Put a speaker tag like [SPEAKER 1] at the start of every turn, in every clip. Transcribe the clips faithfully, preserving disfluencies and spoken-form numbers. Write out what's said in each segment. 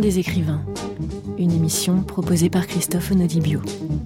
[SPEAKER 1] des écrivains, une émission proposée par Christophe Onodibio.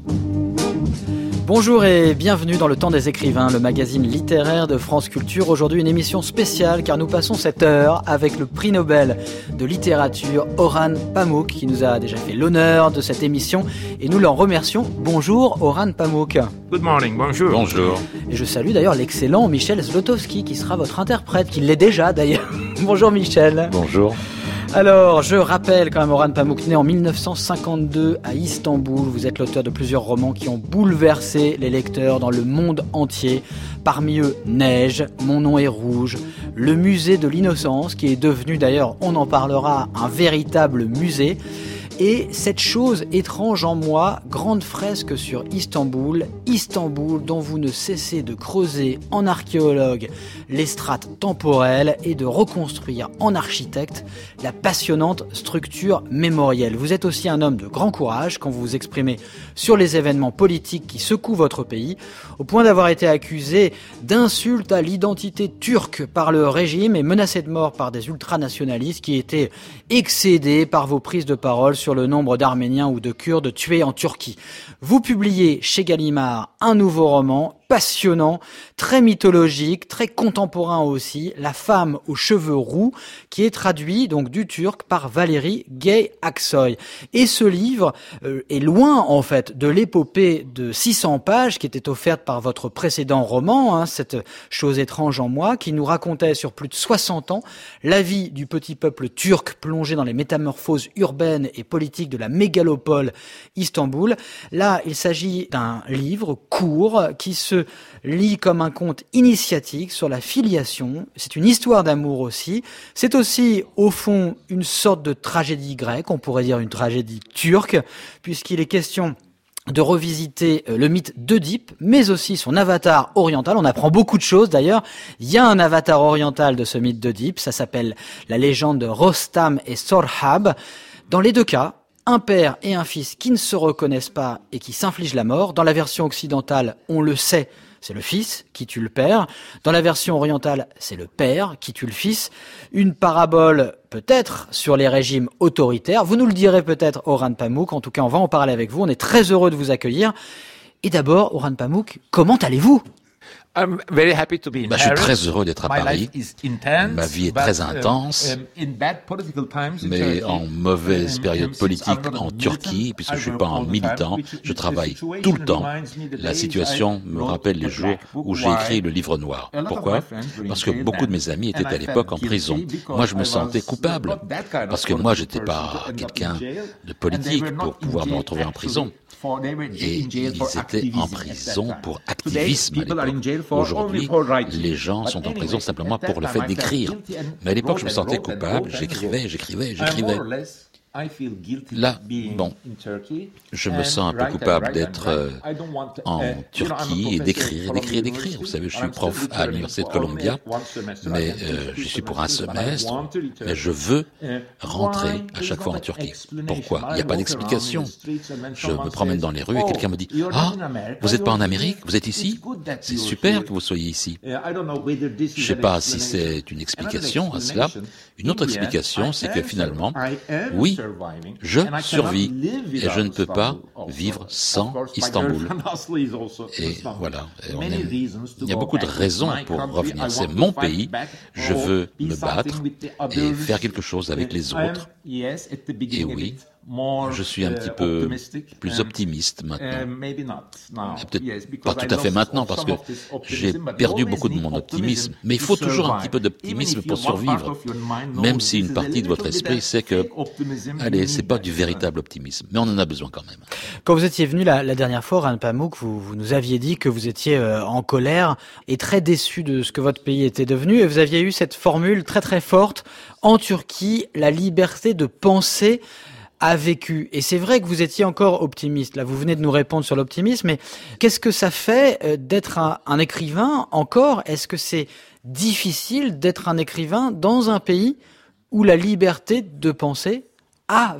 [SPEAKER 2] Bonjour et bienvenue dans Le Temps des écrivains, le magazine littéraire de France Culture. Aujourd'hui une émission spéciale car nous passons cette heure avec le prix Nobel de littérature Orhan Pamuk qui nous a déjà fait l'honneur de cette émission et nous l'en remercions. Bonjour Orhan Pamuk.
[SPEAKER 3] Good morning, bonjour.
[SPEAKER 4] Bonjour.
[SPEAKER 2] Et je salue d'ailleurs l'excellent Michel Zlotowski qui sera votre interprète, qui l'est déjà d'ailleurs. Bonjour Michel.
[SPEAKER 4] Bonjour.
[SPEAKER 2] Alors, je rappelle quand même Orhan Pamuk, né en dix-neuf cent cinquante-deux à Istanbul. Vous êtes l'auteur de plusieurs romans qui ont bouleversé les lecteurs dans le monde entier. Parmi eux, Neige, Mon nom est rouge, le musée de l'innocence, qui est devenu d'ailleurs, on en parlera, un véritable musée. Et cette chose étrange en moi, grande fresque sur Istanbul, Istanbul dont vous ne cessez de creuser en archéologue les strates temporelles et de reconstruire en architecte la passionnante structure mémorielle. Vous êtes aussi un homme de grand courage quand vous vous exprimez sur les événements politiques qui secouent votre pays, au point d'avoir été accusé d'insulte à l'identité turque par le régime et menacé de mort par des ultranationalistes qui étaient excédés par vos prises de parole sur le nombre d'Arméniens ou de Kurdes tués en Turquie. Vous publiez chez Gallimard un nouveau roman passionnant, très mythologique, très contemporain aussi, La femme aux cheveux roux, qui est traduit donc du turc par Valérie Gay-Aksoy. Et ce livre euh, est loin en fait de l'épopée de six cents pages qui était offerte par votre précédent roman, hein, cette chose étrange en moi, qui nous racontait sur plus de soixante ans la vie du petit peuple turc plongé dans les métamorphoses urbaines et politiques de la mégalopole Istanbul. Là, il s'agit d'un livre court qui se lit comme un conte initiatique sur la filiation. C'est une histoire d'amour aussi. C'est aussi, au fond, une sorte de tragédie grecque, on pourrait dire une tragédie turque, puisqu'il est question de revisiter le mythe d'Œdipe, mais aussi son avatar oriental. On apprend beaucoup de choses d'ailleurs. Il y a un avatar oriental de ce mythe d'Œdipe, ça s'appelle la légende de Rostam et Sorhab. Dans les deux cas, un père et un fils qui ne se reconnaissent pas et qui s'infligent la mort. Dans la version occidentale, on le sait, c'est le fils qui tue le père. Dans la version orientale, c'est le père qui tue le fils. Une parabole peut-être sur les régimes autoritaires. Vous nous le direz peut-être, Orhan Pamuk. En tout cas, on va en parler avec vous. On est très heureux de vous accueillir. Et d'abord, Orhan Pamuk, comment allez-vous ?
[SPEAKER 3] I'm very happy to be in
[SPEAKER 4] bah, je suis
[SPEAKER 3] Paris.
[SPEAKER 4] très heureux d'être à
[SPEAKER 3] My
[SPEAKER 4] Paris.
[SPEAKER 3] life is intense,
[SPEAKER 4] Ma vie est
[SPEAKER 3] but,
[SPEAKER 4] très
[SPEAKER 3] um,
[SPEAKER 4] intense,
[SPEAKER 3] um, in bad political times in
[SPEAKER 4] mais
[SPEAKER 3] Turkey,
[SPEAKER 4] en mauvaise
[SPEAKER 3] um,
[SPEAKER 4] période
[SPEAKER 3] um, since
[SPEAKER 4] politique
[SPEAKER 3] I'm not a
[SPEAKER 4] en Turquie,
[SPEAKER 3] militant,
[SPEAKER 4] puisque
[SPEAKER 3] I
[SPEAKER 4] je suis
[SPEAKER 3] work
[SPEAKER 4] pas
[SPEAKER 3] all
[SPEAKER 4] un
[SPEAKER 3] the time,
[SPEAKER 4] militant,
[SPEAKER 3] which-
[SPEAKER 4] je
[SPEAKER 3] the
[SPEAKER 4] travaille
[SPEAKER 3] situation
[SPEAKER 4] tout le temps.
[SPEAKER 3] reminds me the
[SPEAKER 4] La
[SPEAKER 3] days
[SPEAKER 4] situation
[SPEAKER 3] I
[SPEAKER 4] me
[SPEAKER 3] wrote
[SPEAKER 4] rappelle
[SPEAKER 3] the
[SPEAKER 4] les jours
[SPEAKER 3] black book
[SPEAKER 4] où j'ai
[SPEAKER 3] why
[SPEAKER 4] écrit le livre noir.
[SPEAKER 3] a lot of
[SPEAKER 4] Pourquoi ?
[SPEAKER 3] my friends were in
[SPEAKER 4] Parce que
[SPEAKER 3] jail
[SPEAKER 4] beaucoup de
[SPEAKER 3] then,
[SPEAKER 4] mes amis
[SPEAKER 3] and
[SPEAKER 4] étaient
[SPEAKER 3] I
[SPEAKER 4] à l'époque en
[SPEAKER 3] felt
[SPEAKER 4] prison.
[SPEAKER 3] guilty because
[SPEAKER 4] Moi, je me
[SPEAKER 3] I
[SPEAKER 4] sentais
[SPEAKER 3] was
[SPEAKER 4] coupable,
[SPEAKER 3] not that kind of
[SPEAKER 4] parce que moi, j'étais
[SPEAKER 3] political
[SPEAKER 4] pas
[SPEAKER 3] person to end up
[SPEAKER 4] quelqu'un
[SPEAKER 3] in jail,
[SPEAKER 4] de
[SPEAKER 3] and they
[SPEAKER 4] politique
[SPEAKER 3] were not
[SPEAKER 4] pour
[SPEAKER 3] in
[SPEAKER 4] pouvoir me
[SPEAKER 3] jail
[SPEAKER 4] retrouver en
[SPEAKER 3] actually
[SPEAKER 4] prison.
[SPEAKER 3] for- they were
[SPEAKER 4] Et
[SPEAKER 3] in jail
[SPEAKER 4] ils
[SPEAKER 3] for
[SPEAKER 4] étaient
[SPEAKER 3] activism
[SPEAKER 4] en
[SPEAKER 3] at that
[SPEAKER 4] prison
[SPEAKER 3] time.
[SPEAKER 4] pour
[SPEAKER 3] Today,
[SPEAKER 4] activisme à
[SPEAKER 3] people are in jail
[SPEAKER 4] l'époque.
[SPEAKER 3] for only
[SPEAKER 4] Aujourd'hui,
[SPEAKER 3] for writing.
[SPEAKER 4] les gens
[SPEAKER 3] But
[SPEAKER 4] sont en
[SPEAKER 3] anyway,
[SPEAKER 4] prison simplement
[SPEAKER 3] at that
[SPEAKER 4] pour le
[SPEAKER 3] time,
[SPEAKER 4] fait
[SPEAKER 3] I felt
[SPEAKER 4] d'écrire.
[SPEAKER 3] guilty and
[SPEAKER 4] Mais à l'époque, je me
[SPEAKER 3] wrote and
[SPEAKER 4] sentais
[SPEAKER 3] wrote and
[SPEAKER 4] coupable,
[SPEAKER 3] wrote and
[SPEAKER 4] j'écrivais,
[SPEAKER 3] wrote.
[SPEAKER 4] j'écrivais,
[SPEAKER 3] And
[SPEAKER 4] j'écrivais.
[SPEAKER 3] more or less, I feel guilty
[SPEAKER 4] Là,
[SPEAKER 3] being
[SPEAKER 4] bon,
[SPEAKER 3] in Turkey
[SPEAKER 4] je me
[SPEAKER 3] and
[SPEAKER 4] sens un peu
[SPEAKER 3] write and
[SPEAKER 4] coupable
[SPEAKER 3] write and
[SPEAKER 4] d'être
[SPEAKER 3] write.
[SPEAKER 4] euh,
[SPEAKER 3] I don't want, uh,
[SPEAKER 4] en
[SPEAKER 3] you know, I'm a
[SPEAKER 4] Turquie et
[SPEAKER 3] professor
[SPEAKER 4] d'écrire,
[SPEAKER 3] at
[SPEAKER 4] d'écrire,
[SPEAKER 3] Columbia
[SPEAKER 4] d'écrire. Vous savez, je suis
[SPEAKER 3] University,
[SPEAKER 4] prof
[SPEAKER 3] and I'm
[SPEAKER 4] à
[SPEAKER 3] still
[SPEAKER 4] l'université de
[SPEAKER 3] returning for
[SPEAKER 4] Columbia,
[SPEAKER 3] only one semester. I
[SPEAKER 4] mais
[SPEAKER 3] can
[SPEAKER 4] euh,
[SPEAKER 3] teach
[SPEAKER 4] j'y
[SPEAKER 3] two
[SPEAKER 4] suis pour un
[SPEAKER 3] semesters, but I
[SPEAKER 4] semestre,
[SPEAKER 3] want to return.
[SPEAKER 4] mais je veux
[SPEAKER 3] Uh,
[SPEAKER 4] rentrer
[SPEAKER 3] why
[SPEAKER 4] à chaque
[SPEAKER 3] is
[SPEAKER 4] fois
[SPEAKER 3] not
[SPEAKER 4] en
[SPEAKER 3] an
[SPEAKER 4] Turquie.
[SPEAKER 3] explanation?
[SPEAKER 4] Pourquoi ? Il n'y a
[SPEAKER 3] I
[SPEAKER 4] pas
[SPEAKER 3] walk
[SPEAKER 4] d'explication.
[SPEAKER 3] around in the streets and then
[SPEAKER 4] Je me
[SPEAKER 3] someone
[SPEAKER 4] promène
[SPEAKER 3] says,
[SPEAKER 4] dans les rues et
[SPEAKER 3] "Oh,
[SPEAKER 4] quelqu'un me dit
[SPEAKER 3] you're
[SPEAKER 4] « Ah,
[SPEAKER 3] not in America,
[SPEAKER 4] vous n'êtes pas en
[SPEAKER 3] you're
[SPEAKER 4] Amérique,
[SPEAKER 3] here.
[SPEAKER 4] vous êtes
[SPEAKER 3] It's
[SPEAKER 4] ici
[SPEAKER 3] good that
[SPEAKER 4] C'est
[SPEAKER 3] you're
[SPEAKER 4] super
[SPEAKER 3] here."
[SPEAKER 4] que vous soyez ici.
[SPEAKER 3] Uh, I don't know whether this is
[SPEAKER 4] Je ne sais
[SPEAKER 3] an
[SPEAKER 4] pas si
[SPEAKER 3] explanation.
[SPEAKER 4] c'est une
[SPEAKER 3] Another
[SPEAKER 4] explication à cela.
[SPEAKER 3] explanation,
[SPEAKER 4] Une autre
[SPEAKER 3] in the end,
[SPEAKER 4] explication,
[SPEAKER 3] I
[SPEAKER 4] c'est
[SPEAKER 3] am
[SPEAKER 4] que finalement,
[SPEAKER 3] surviving. I am
[SPEAKER 4] oui,
[SPEAKER 3] surviving,
[SPEAKER 4] je
[SPEAKER 3] and I cannot
[SPEAKER 4] survis
[SPEAKER 3] live
[SPEAKER 4] et je ne
[SPEAKER 3] without
[SPEAKER 4] peux pas
[SPEAKER 3] Istanbul also.
[SPEAKER 4] vivre sans
[SPEAKER 3] Of course, my
[SPEAKER 4] Istanbul.
[SPEAKER 3] girlfriend Asli is also in
[SPEAKER 4] Et
[SPEAKER 3] Istanbul.
[SPEAKER 4] voilà, et on
[SPEAKER 3] Many
[SPEAKER 4] aime-
[SPEAKER 3] reasons to
[SPEAKER 4] il y a
[SPEAKER 3] go
[SPEAKER 4] beaucoup de
[SPEAKER 3] back.
[SPEAKER 4] raisons
[SPEAKER 3] My
[SPEAKER 4] pour
[SPEAKER 3] country,
[SPEAKER 4] revenir.
[SPEAKER 3] I
[SPEAKER 4] C'est
[SPEAKER 3] want to
[SPEAKER 4] mon
[SPEAKER 3] fight
[SPEAKER 4] pays,
[SPEAKER 3] back,
[SPEAKER 4] je
[SPEAKER 3] or
[SPEAKER 4] veux
[SPEAKER 3] be
[SPEAKER 4] me battre
[SPEAKER 3] something with the
[SPEAKER 4] et
[SPEAKER 3] others.
[SPEAKER 4] faire quelque chose avec les
[SPEAKER 3] I am,
[SPEAKER 4] autres.
[SPEAKER 3] yes, at the
[SPEAKER 4] Et
[SPEAKER 3] beginning a
[SPEAKER 4] oui,
[SPEAKER 3] bit more,
[SPEAKER 4] je suis un
[SPEAKER 3] uh,
[SPEAKER 4] petit peu
[SPEAKER 3] optimistic,
[SPEAKER 4] plus
[SPEAKER 3] and,
[SPEAKER 4] optimiste maintenant.
[SPEAKER 3] uh, maybe not now.
[SPEAKER 4] Peut-être
[SPEAKER 3] Yes,
[SPEAKER 4] pas
[SPEAKER 3] because
[SPEAKER 4] tout
[SPEAKER 3] I
[SPEAKER 4] à fait
[SPEAKER 3] lost
[SPEAKER 4] maintenant parce
[SPEAKER 3] some
[SPEAKER 4] que
[SPEAKER 3] of this
[SPEAKER 4] j'ai
[SPEAKER 3] optimism, but you
[SPEAKER 4] perdu
[SPEAKER 3] always
[SPEAKER 4] beaucoup de
[SPEAKER 3] need
[SPEAKER 4] mon
[SPEAKER 3] optimism
[SPEAKER 4] optimisme. Mais il
[SPEAKER 3] to
[SPEAKER 4] faut toujours un
[SPEAKER 3] survive.
[SPEAKER 4] petit peu d'optimisme
[SPEAKER 3] Even if
[SPEAKER 4] pour
[SPEAKER 3] one part
[SPEAKER 4] survivre.
[SPEAKER 3] of your mind knows
[SPEAKER 4] Même si
[SPEAKER 3] this
[SPEAKER 4] une
[SPEAKER 3] is a
[SPEAKER 4] partie de votre
[SPEAKER 3] little bit
[SPEAKER 4] esprit
[SPEAKER 3] of
[SPEAKER 4] sait que,
[SPEAKER 3] fake optimism, you
[SPEAKER 4] allez, c'est
[SPEAKER 3] need
[SPEAKER 4] pas
[SPEAKER 3] that.
[SPEAKER 4] du véritable optimisme. Mais on en a besoin quand même.
[SPEAKER 2] Quand vous étiez venu la, la dernière fois, Orhan Pamuk, vous, vous nous aviez dit que vous étiez euh, en colère et très déçu de ce que votre pays était devenu. Et vous aviez eu cette formule très très forte. En Turquie, la liberté de penser a vécu. Et c'est vrai que vous étiez encore optimiste. Là, vous venez de nous répondre sur l'optimisme. Mais qu'est-ce que ça fait euh, d'être un, un écrivain encore ? Est-ce que c'est difficile d'être un écrivain dans un pays où la liberté de penser a vécu ?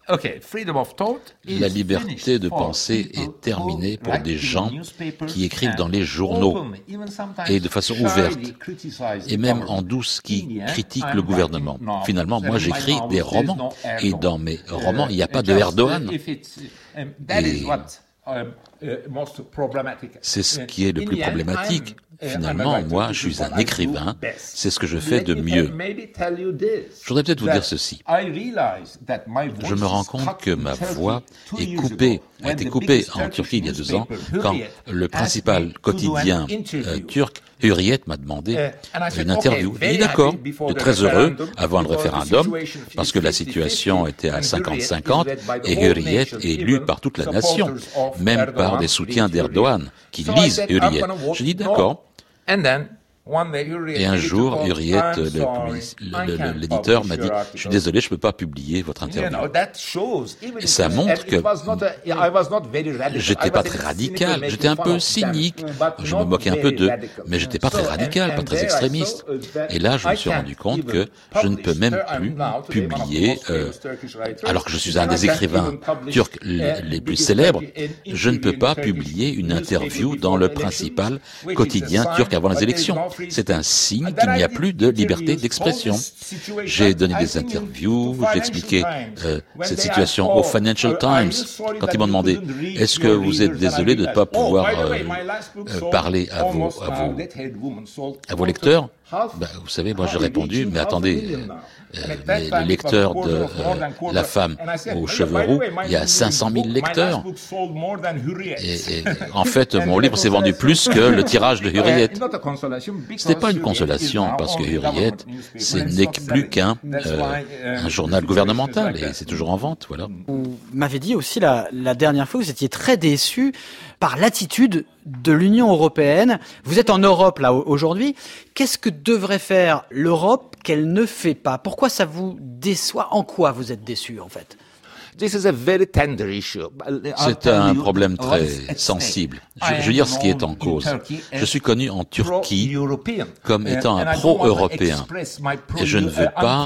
[SPEAKER 3] Okay, freedom of thought is
[SPEAKER 4] La liberté
[SPEAKER 3] finished
[SPEAKER 4] de
[SPEAKER 3] for
[SPEAKER 4] penser
[SPEAKER 3] people
[SPEAKER 4] est terminée
[SPEAKER 3] who
[SPEAKER 4] pour
[SPEAKER 3] write
[SPEAKER 4] des
[SPEAKER 3] in
[SPEAKER 4] gens
[SPEAKER 3] newspapers
[SPEAKER 4] qui écrivent dans
[SPEAKER 3] and
[SPEAKER 4] les journaux
[SPEAKER 3] openly, even sometimes
[SPEAKER 4] et de façon
[SPEAKER 3] shyly
[SPEAKER 4] ouverte,
[SPEAKER 3] criticize
[SPEAKER 4] et
[SPEAKER 3] the
[SPEAKER 4] même en
[SPEAKER 3] government.
[SPEAKER 4] douce
[SPEAKER 3] In
[SPEAKER 4] qui
[SPEAKER 3] the end,
[SPEAKER 4] critiquent
[SPEAKER 3] I'm
[SPEAKER 4] le gouvernement.
[SPEAKER 3] writing novels.
[SPEAKER 4] Finalement, moi
[SPEAKER 3] And in my
[SPEAKER 4] j'écris
[SPEAKER 3] novels,
[SPEAKER 4] des
[SPEAKER 3] there is
[SPEAKER 4] romans,
[SPEAKER 3] no
[SPEAKER 4] et
[SPEAKER 3] Erdogan.
[SPEAKER 4] dans mes romans, il n'y a
[SPEAKER 3] Uh,
[SPEAKER 4] pas de
[SPEAKER 3] just,
[SPEAKER 4] Erdogan.
[SPEAKER 3] uh, if it's, um, that is
[SPEAKER 4] Et
[SPEAKER 3] what, um, uh, most problematic.
[SPEAKER 4] C'est ce
[SPEAKER 3] Uh,
[SPEAKER 4] qui est le
[SPEAKER 3] in
[SPEAKER 4] plus
[SPEAKER 3] the end,
[SPEAKER 4] problématique.
[SPEAKER 3] I'm, uh, I'm a
[SPEAKER 4] Finalement,
[SPEAKER 3] writer.
[SPEAKER 4] moi,
[SPEAKER 3] This
[SPEAKER 4] je
[SPEAKER 3] is
[SPEAKER 4] suis
[SPEAKER 3] what
[SPEAKER 4] un
[SPEAKER 3] I do
[SPEAKER 4] écrivain.
[SPEAKER 3] best.
[SPEAKER 4] C'est ce que je fais de
[SPEAKER 3] Let me
[SPEAKER 4] mieux.
[SPEAKER 3] maybe tell you this,
[SPEAKER 4] Je voudrais peut-être vous
[SPEAKER 3] that
[SPEAKER 4] dire ceci.
[SPEAKER 3] I realize that my voice
[SPEAKER 4] Je me rends
[SPEAKER 3] is
[SPEAKER 4] compte
[SPEAKER 3] cut
[SPEAKER 4] que
[SPEAKER 3] in
[SPEAKER 4] ma
[SPEAKER 3] Turkey
[SPEAKER 4] voix
[SPEAKER 3] two
[SPEAKER 4] est
[SPEAKER 3] years
[SPEAKER 4] coupée,
[SPEAKER 3] ago,
[SPEAKER 4] a
[SPEAKER 3] when
[SPEAKER 4] été
[SPEAKER 3] the
[SPEAKER 4] coupée
[SPEAKER 3] biggest
[SPEAKER 4] en
[SPEAKER 3] Turkish
[SPEAKER 4] Turquie il y a deux ans,
[SPEAKER 3] newspaper,
[SPEAKER 4] quand
[SPEAKER 3] Hürriyet,
[SPEAKER 4] le
[SPEAKER 3] asked
[SPEAKER 4] principal
[SPEAKER 3] me to do an
[SPEAKER 4] quotidien euh,
[SPEAKER 3] interview.
[SPEAKER 4] turc, Hürriyet, m'a demandé
[SPEAKER 3] Uh, and I said,
[SPEAKER 4] une interview.
[SPEAKER 3] okay,
[SPEAKER 4] Il
[SPEAKER 3] very
[SPEAKER 4] est d'accord,
[SPEAKER 3] happy before
[SPEAKER 4] j'étais
[SPEAKER 3] the
[SPEAKER 4] très heureux
[SPEAKER 3] referendum,
[SPEAKER 4] avant le
[SPEAKER 3] because the
[SPEAKER 4] référendum,
[SPEAKER 3] situation
[SPEAKER 4] parce
[SPEAKER 3] is
[SPEAKER 4] que la
[SPEAKER 3] fifty
[SPEAKER 4] situation
[SPEAKER 3] fifty,
[SPEAKER 4] était à
[SPEAKER 3] and
[SPEAKER 4] cinquante
[SPEAKER 3] Hürriyet
[SPEAKER 4] cinquante,
[SPEAKER 3] is led by the
[SPEAKER 4] et
[SPEAKER 3] whole
[SPEAKER 4] Hürriyet
[SPEAKER 3] nation,
[SPEAKER 4] est lu
[SPEAKER 3] even
[SPEAKER 4] par toute la nation,
[SPEAKER 3] supporters of
[SPEAKER 4] même par
[SPEAKER 3] Erdogan
[SPEAKER 4] des soutiens
[SPEAKER 3] read Hürriyet.
[SPEAKER 4] d'Erdogan, qui
[SPEAKER 3] So I
[SPEAKER 4] lisent
[SPEAKER 3] said, I'm
[SPEAKER 4] Hürriyet.
[SPEAKER 3] gonna vote
[SPEAKER 4] Je dis
[SPEAKER 3] no.
[SPEAKER 4] d'accord.
[SPEAKER 3] And then, one day, Hürriyet
[SPEAKER 4] Et un
[SPEAKER 3] editor
[SPEAKER 4] jour,
[SPEAKER 3] called,
[SPEAKER 4] Hürriyet,
[SPEAKER 3] I'm
[SPEAKER 4] le
[SPEAKER 3] sorry,
[SPEAKER 4] public-
[SPEAKER 3] I
[SPEAKER 4] le- le-
[SPEAKER 3] can't
[SPEAKER 4] l'éditeur,
[SPEAKER 3] publish
[SPEAKER 4] m'a dit
[SPEAKER 3] your
[SPEAKER 4] «
[SPEAKER 3] article.
[SPEAKER 4] Je suis désolé, je ne peux pas publier votre
[SPEAKER 3] You
[SPEAKER 4] interview
[SPEAKER 3] know, ». that shows, even
[SPEAKER 4] Et ça
[SPEAKER 3] if-
[SPEAKER 4] montre
[SPEAKER 3] and
[SPEAKER 4] que
[SPEAKER 3] it was not a- I was not very radical. I
[SPEAKER 4] j'étais
[SPEAKER 3] was
[SPEAKER 4] pas
[SPEAKER 3] a
[SPEAKER 4] très
[SPEAKER 3] bit
[SPEAKER 4] radical,
[SPEAKER 3] cynical,
[SPEAKER 4] j'étais un
[SPEAKER 3] making
[SPEAKER 4] peu
[SPEAKER 3] fun of
[SPEAKER 4] cynique,
[SPEAKER 3] them, but
[SPEAKER 4] je me
[SPEAKER 3] not
[SPEAKER 4] moquais un peu
[SPEAKER 3] very
[SPEAKER 4] d'eux,
[SPEAKER 3] radical.
[SPEAKER 4] mais j'étais pas
[SPEAKER 3] So,
[SPEAKER 4] très
[SPEAKER 3] and-
[SPEAKER 4] radical,
[SPEAKER 3] and
[SPEAKER 4] pas très
[SPEAKER 3] there I
[SPEAKER 4] extrémiste.
[SPEAKER 3] saw, uh, that
[SPEAKER 4] Et là, je me
[SPEAKER 3] I
[SPEAKER 4] suis
[SPEAKER 3] can't
[SPEAKER 4] rendu compte
[SPEAKER 3] even
[SPEAKER 4] que je ne peux
[SPEAKER 3] publish.
[SPEAKER 4] même
[SPEAKER 3] There I'm
[SPEAKER 4] plus
[SPEAKER 3] now today one of the
[SPEAKER 4] publier,
[SPEAKER 3] most
[SPEAKER 4] euh,
[SPEAKER 3] famous Turkish writers.
[SPEAKER 4] alors que je suis un
[SPEAKER 3] I
[SPEAKER 4] des
[SPEAKER 3] can't
[SPEAKER 4] écrivains
[SPEAKER 3] even publish,
[SPEAKER 4] turcs
[SPEAKER 3] uh,
[SPEAKER 4] les les plus
[SPEAKER 3] biggest
[SPEAKER 4] célèbres,
[SPEAKER 3] Turkish
[SPEAKER 4] je ne peux
[SPEAKER 3] interview
[SPEAKER 4] pas
[SPEAKER 3] in Turkish
[SPEAKER 4] publier une
[SPEAKER 3] newspaper
[SPEAKER 4] interview
[SPEAKER 3] before
[SPEAKER 4] dans le
[SPEAKER 3] elections,
[SPEAKER 4] principal
[SPEAKER 3] which is
[SPEAKER 4] quotidien
[SPEAKER 3] a sign
[SPEAKER 4] turc avant les
[SPEAKER 3] that there is
[SPEAKER 4] élections.
[SPEAKER 3] no free
[SPEAKER 4] C'est un
[SPEAKER 3] speech.
[SPEAKER 4] signe
[SPEAKER 3] And
[SPEAKER 4] qu'il
[SPEAKER 3] then
[SPEAKER 4] n'y a
[SPEAKER 3] I
[SPEAKER 4] plus
[SPEAKER 3] did
[SPEAKER 4] de liberté
[SPEAKER 3] interviews,
[SPEAKER 4] d'expression.
[SPEAKER 3] all this situation,
[SPEAKER 4] J'ai donné
[SPEAKER 3] I
[SPEAKER 4] des
[SPEAKER 3] think in-
[SPEAKER 4] interviews,
[SPEAKER 3] to
[SPEAKER 4] j'ai expliqué
[SPEAKER 3] Financial Times,
[SPEAKER 4] euh,
[SPEAKER 3] when
[SPEAKER 4] cette
[SPEAKER 3] they
[SPEAKER 4] situation
[SPEAKER 3] asked,
[SPEAKER 4] au
[SPEAKER 3] oh,
[SPEAKER 4] Financial
[SPEAKER 3] are- are you
[SPEAKER 4] Times,
[SPEAKER 3] sorry
[SPEAKER 4] quand
[SPEAKER 3] that
[SPEAKER 4] ils m'ont
[SPEAKER 3] you
[SPEAKER 4] demandé
[SPEAKER 3] couldn't read
[SPEAKER 4] est-ce que
[SPEAKER 3] your
[SPEAKER 4] vous êtes
[SPEAKER 3] readers and
[SPEAKER 4] désolé de ne
[SPEAKER 3] readers?
[SPEAKER 4] pas
[SPEAKER 3] Oh,
[SPEAKER 4] pouvoir
[SPEAKER 3] by the way,
[SPEAKER 4] euh,
[SPEAKER 3] my last book
[SPEAKER 4] euh,
[SPEAKER 3] sold
[SPEAKER 4] parler à vos,
[SPEAKER 3] almost,
[SPEAKER 4] à
[SPEAKER 3] uh,
[SPEAKER 4] vos,
[SPEAKER 3] Dead-Headed Woman sold
[SPEAKER 4] à vos lecteurs?
[SPEAKER 3] half-
[SPEAKER 4] Ben, vous savez, moi j'ai
[SPEAKER 3] half-
[SPEAKER 4] répondu,
[SPEAKER 3] reaching
[SPEAKER 4] mais
[SPEAKER 3] half a
[SPEAKER 4] attendez,
[SPEAKER 3] million now.
[SPEAKER 4] euh,
[SPEAKER 3] And at that
[SPEAKER 4] les,
[SPEAKER 3] time,
[SPEAKER 4] les
[SPEAKER 3] it was a
[SPEAKER 4] lecteurs
[SPEAKER 3] quarter
[SPEAKER 4] de
[SPEAKER 3] of more than
[SPEAKER 4] euh,
[SPEAKER 3] quarter.
[SPEAKER 4] la femme
[SPEAKER 3] And I said,
[SPEAKER 4] aux
[SPEAKER 3] by the
[SPEAKER 4] cheveux
[SPEAKER 3] way,
[SPEAKER 4] roux,
[SPEAKER 3] my
[SPEAKER 4] il y a
[SPEAKER 3] book-
[SPEAKER 4] cinq cent mille
[SPEAKER 3] my
[SPEAKER 4] lecteurs.
[SPEAKER 3] last book sold more than Hürriyet.
[SPEAKER 4] Et, et en fait, mon livre s'est vendu plus que le tirage de Hürriyet.
[SPEAKER 3] Uh, not a consolation,
[SPEAKER 4] Ce n'est pas une
[SPEAKER 3] because
[SPEAKER 4] consolation
[SPEAKER 3] Hürriyet is now
[SPEAKER 4] parce que
[SPEAKER 3] only
[SPEAKER 4] Hürriyet,
[SPEAKER 3] government newspaper
[SPEAKER 4] ce
[SPEAKER 3] and it's
[SPEAKER 4] n'est
[SPEAKER 3] not
[SPEAKER 4] que plus
[SPEAKER 3] selling.
[SPEAKER 4] qu'un
[SPEAKER 3] That's
[SPEAKER 4] euh,
[SPEAKER 3] why, uh,
[SPEAKER 4] un
[SPEAKER 3] the
[SPEAKER 4] journal
[SPEAKER 3] situation
[SPEAKER 4] gouvernemental
[SPEAKER 3] is like
[SPEAKER 4] et
[SPEAKER 3] that.
[SPEAKER 4] c'est toujours en vente, voilà.
[SPEAKER 2] Vous m'avez dit aussi la, la dernière fois que vous étiez très déçu par l'attitude de l'Union européenne. Vous êtes en Europe là aujourd'hui. Qu'est-ce que devrait faire l'Europe qu'elle ne fait pas? Pourquoi ça vous déçoit? En quoi vous êtes déçu en fait?
[SPEAKER 3] This is a very tender issue.
[SPEAKER 4] C'est un problème très sensible. Je, je veux dire ce qui est en cause. Je suis connu en Turquie comme étant un pro-européen. Et je ne veux pas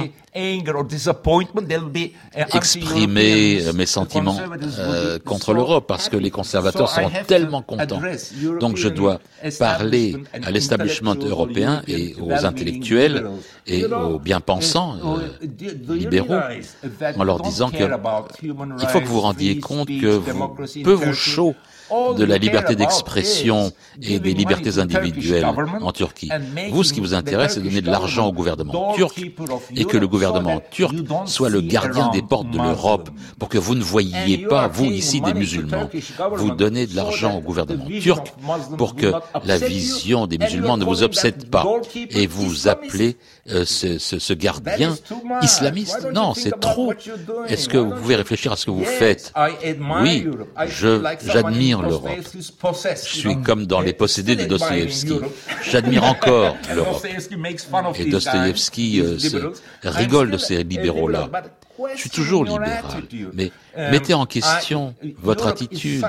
[SPEAKER 4] exprimer mes sentiments euh, contre l'Europe parce que les conservateurs sont tellement contents. Donc je dois parler à l'establishment européen et aux intellectuels et aux bien-pensants euh, libéraux en leur disant que il faut que vous vous rendiez compte que vous, peu vous chaud de la liberté d'expression et des libertés individuelles en Turquie. Vous, ce qui vous intéresse, c'est de donner de l'argent au gouvernement turc et que le gouvernement turc soit le gardien des portes de l'Europe pour que vous ne voyiez pas, vous ici, des musulmans. Vous donnez de l'argent au gouvernement turc pour que la vision des musulmans ne vous obsède pas et vous appelez euh, ce, ce, ce gardien islamiste. Non, c'est trop. Est-ce que vous pouvez réfléchir à ce que vous faites? Oui, je, j'admire l'Europe. Je suis comme dans Les Possédés de Dostoïevski. J'admire encore l'Europe. Et Dostoïevski euh, se rigole de ces libéraux-là. Je suis toujours libéral, mais mettez en question votre attitude.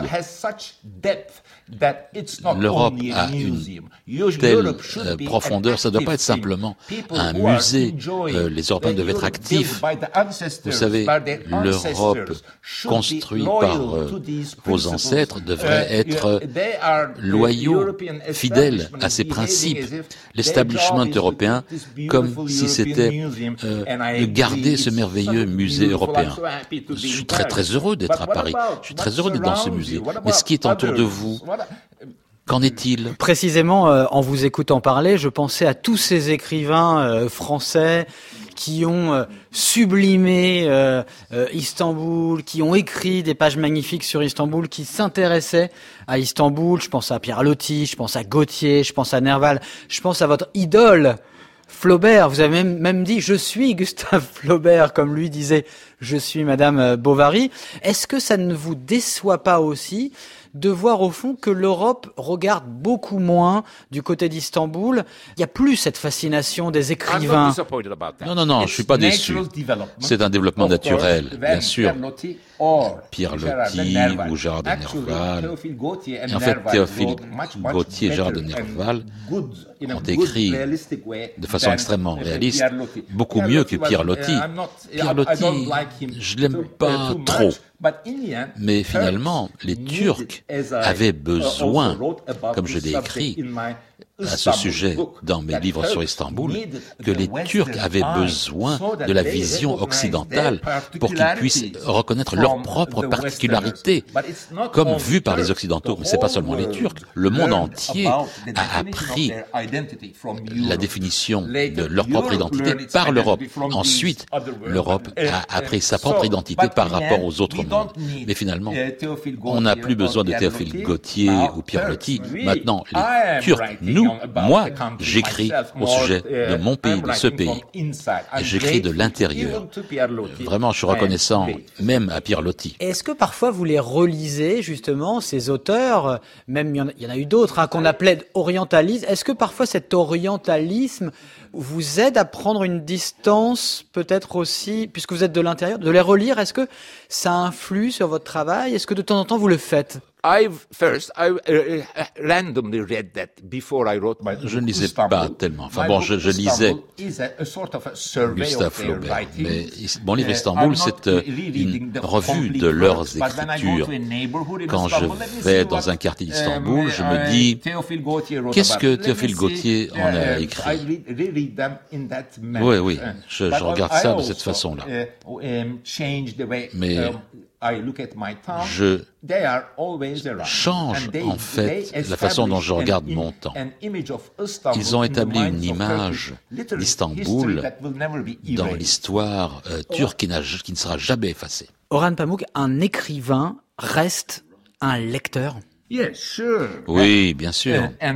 [SPEAKER 4] L'Europe a une telle euh, profondeur, ça ne doit pas être simplement un musée. Euh, les Européens doivent être actifs. Vous savez, l'Europe construite par euh, vos ancêtres devrait être loyaux, fidèles à ses principes. L'establishment européen, comme si c'était euh, de garder ce merveilleux musée européen. Je suis très très heureux d'être à Paris. Je suis très heureux d'être dans ce musée. Mais ce qui est autour de vous, qu'en est-il?
[SPEAKER 2] Précisément, euh, en vous écoutant parler, je pensais à tous ces écrivains euh, français qui ont euh, sublimé euh, euh, Istanbul, qui ont écrit des pages magnifiques sur Istanbul, qui s'intéressaient à Istanbul. Je pense à Pierre Loti, je pense à Gautier, je pense à Nerval, je pense à votre idole Flaubert. Vous avez même, même dit « Je suis Gustave Flaubert », comme lui disait « Je suis Madame Bovary ». Est-ce que ça ne vous déçoit pas aussi de voir au fond que l'Europe regarde beaucoup moins du côté d'Istanbul. Il n'y a plus cette fascination des écrivains.
[SPEAKER 4] Non, non, non, je suis pas déçu. C'est un développement naturel, bien sûr. Pierre Loti ou Gérard de Nerval. Et en fait, Théophile Gautier et Gérard de Nerval ont écrit de façon extrêmement réaliste, beaucoup mieux que Pierre Loti. Pierre Loti, je l'aime pas trop. Mais finalement, les Turcs avaient besoin, comme je l'ai écrit à ce sujet dans mes livres sur Istanbul, que les Turcs avaient besoin de la vision occidentale pour qu'ils puissent reconnaître leurs propres particularités, comme vues par les Occidentaux. Mais c'est pas seulement les Turcs. Le monde entier a appris la définition de leur propre identité par l'Europe. Ensuite, l'Europe a appris sa propre identité par rapport aux autres mondes. Mais finalement, on n'a plus besoin de Théophile Gautier ou Pierre Loti. Maintenant, les Turcs, nous, moi, j'écris au sujet de mon pays, de ce pays. Et j'écris de l'intérieur. Vraiment, je suis reconnaissant, même à Pierre Loti.
[SPEAKER 2] Est-ce que parfois vous les relisez, justement, ces auteurs, même il y en a, il y en a eu d'autres, hein, qu'on appelait orientalistes. Est-ce que parfois cet orientalisme vous aide à prendre une distance, peut-être aussi, puisque vous êtes de l'intérieur, de les relire? Est-ce que ça influe sur votre travail? Est-ce que de temps en temps vous le faites?
[SPEAKER 3] I've first I uh, randomly read that before I wrote my
[SPEAKER 4] Je ne lisais pas tellement. Enfin bon, je, je lisais Gustave Flaubert. Mais mon livre Istanbul, c'est une revue de leurs écritures. Quand je vais dans un quartier d'Istanbul, je me dis, qu'est-ce que Théophile Gautier en a écrit? Oui, oui, je, je regarde ça de cette façon-là. Mais je change en fait la façon dont je regarde mon temps. Ils ont établi une image d'Istanbul dans l'histoire euh, turque qui, n'a, qui ne sera jamais effacée.
[SPEAKER 2] Orhan Pamuk, un écrivain reste un lecteur?
[SPEAKER 4] Oui, bien sûr. Et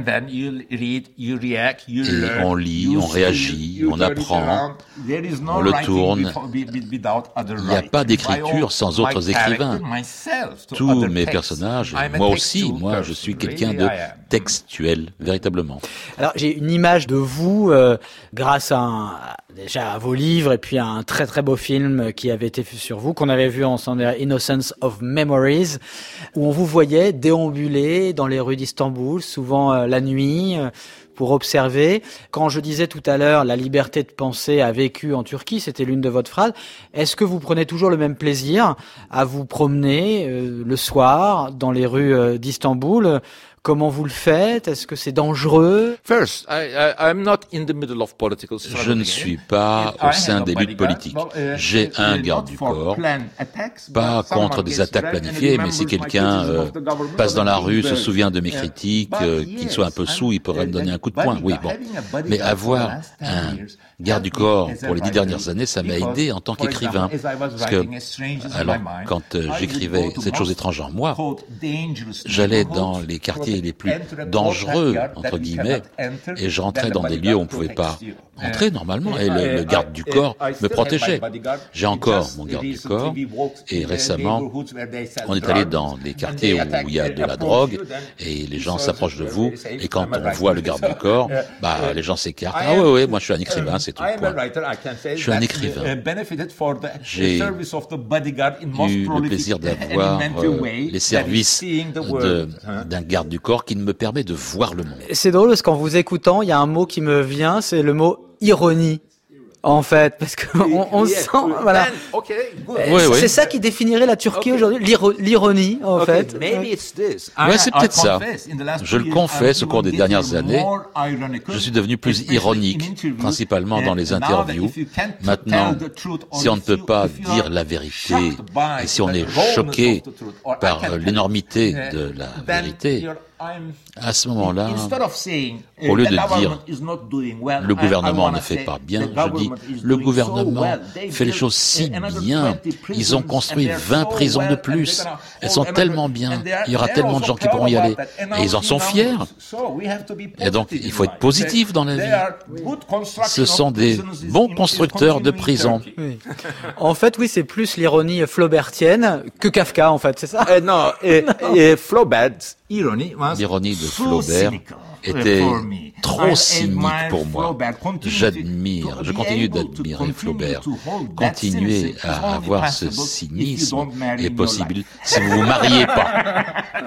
[SPEAKER 4] on lit, on réagit, on apprend, on le tourne. Il n'y a pas d'écriture sans autres écrivains. Tous mes personnages, moi aussi, moi je suis quelqu'un de textuel, véritablement.
[SPEAKER 2] Alors j'ai une image de vous euh, grâce à un, déjà à vos livres et puis à un très très beau film qui avait été fait sur vous, qu'on avait vu ensemble, Innocence of Memories, où on vous voyait déambuler dans les rues d'Istanbul, souvent euh, la nuit, euh, pour observer. Quand je disais tout à l'heure, la liberté de penser a vécu en Turquie, c'était l'une de votre phrases. Est-ce que vous prenez toujours le même plaisir à vous promener euh, le soir dans les rues euh, d'Istanbul? Comment vous le faites? Est-ce que c'est dangereux?
[SPEAKER 3] First, I, I, I'm not in the middle of political
[SPEAKER 4] Je ne suis pas au sein des luttes politiques. J'ai un garde du corps, pas contre des attaques planifiées, mais si quelqu'un euh, passe dans la rue, se souvient de mes critiques, euh, qu'il soit un peu saoul, il pourrait me donner un coup de poing. Oui, bon. Mais avoir un garde du corps pour les dix dernières années, ça m'a aidé en tant qu'écrivain. Parce que, alors, quand euh, j'écrivais Cette chose étrange en moi, j'allais dans les quartiers les plus dangereux, entre guillemets, et je rentrais dans des lieux où on ne pouvait pas entrer normalement, et le, le garde du corps me protégeait. J'ai encore mon garde du corps, et récemment, on est allé dans des quartiers où il y a de la drogue, et les gens s'approchent de vous, et quand on voit le garde du corps, bah, les gens s'écartent. Ah oui, oui, moi je suis un écrivain, c'est tout. Point. Je suis un écrivain. J'ai eu le plaisir d'avoir euh, les services de, d'un garde du corps qui me permet de voir le monde.
[SPEAKER 2] C'est drôle parce qu'en vous écoutant, il y a un mot qui me vient, c'est le mot ironie. En fait, parce qu'on on sent, voilà.
[SPEAKER 3] Okay, good.
[SPEAKER 2] Oui, c'est oui. ça qui définirait la Turquie okay. aujourd'hui, l'iro- l'ironie, en
[SPEAKER 3] okay,
[SPEAKER 2] fait.
[SPEAKER 3] Maybe it's this.
[SPEAKER 4] Ouais, c'est peut-être ça. Je le confesse, au cours des dernières années, je suis devenu plus ironique, principalement dans les interviews. Maintenant, si on ne peut pas dire la vérité, et si on est choqué par l'énormité de la vérité, À ce moment-là, au lieu de dire le gouvernement ne fait pas bien, je dis le gouvernement fait les choses si bien. Ils ont construit vingt prisons de plus. Elles sont tellement bien. Il y aura tellement de gens qui pourront y aller. Et ils en sont fiers. Et donc, il faut être positif dans la vie. Ce sont des bons constructeurs de prisons.
[SPEAKER 2] Oui. En fait, oui, c'est plus l'ironie flaubertienne que Kafka, en fait, c'est ça?
[SPEAKER 3] Uh, no, et, et Flaubert's ironie was
[SPEAKER 4] L'ironie de Flaubert était trop cynique pour moi. J'admire, je continue d'admirer Flaubert. Continuez à avoir ce cynisme est possible si vous vous mariez pas.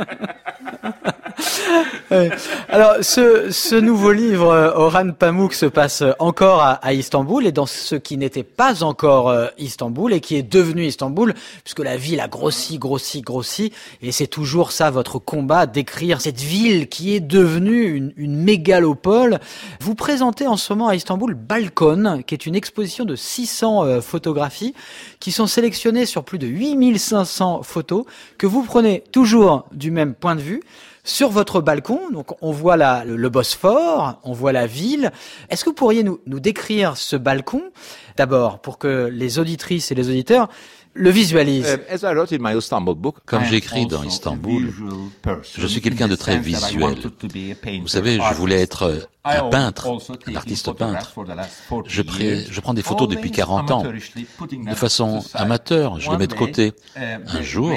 [SPEAKER 2] Oui. Alors, ce, ce nouveau livre, Orhan Pamuk, se passe encore à, à Istanbul, et dans ce qui n'était pas encore euh, Istanbul et qui est devenu Istanbul, puisque la ville a grossi, grossi, grossi, et c'est toujours ça votre combat, d'écrire cette ville qui est devenue une, une mégalopole. Vous présentez en ce moment à Istanbul Balkon, qui est une exposition de six cents euh, photographies, qui sont sélectionnées sur plus de huit mille cinq cents photos, que vous prenez toujours du même point de vue. Sur votre balcon, donc on voit la, le, le Bosphore, on voit la ville. Est-ce que vous pourriez nous, nous décrire ce balcon, d'abord, pour que les auditrices et les auditeurs le visualisent?
[SPEAKER 3] Uh, as I wrote in my Istanbul book,
[SPEAKER 4] Comme j'écris dans Istanbul, je suis quelqu'un de très visuel. Vous savez, je voulais être un peintre, un artiste peintre. Je, pré, je prends des photos depuis quarante ans, de façon amateur, je les mets de côté. Un jour,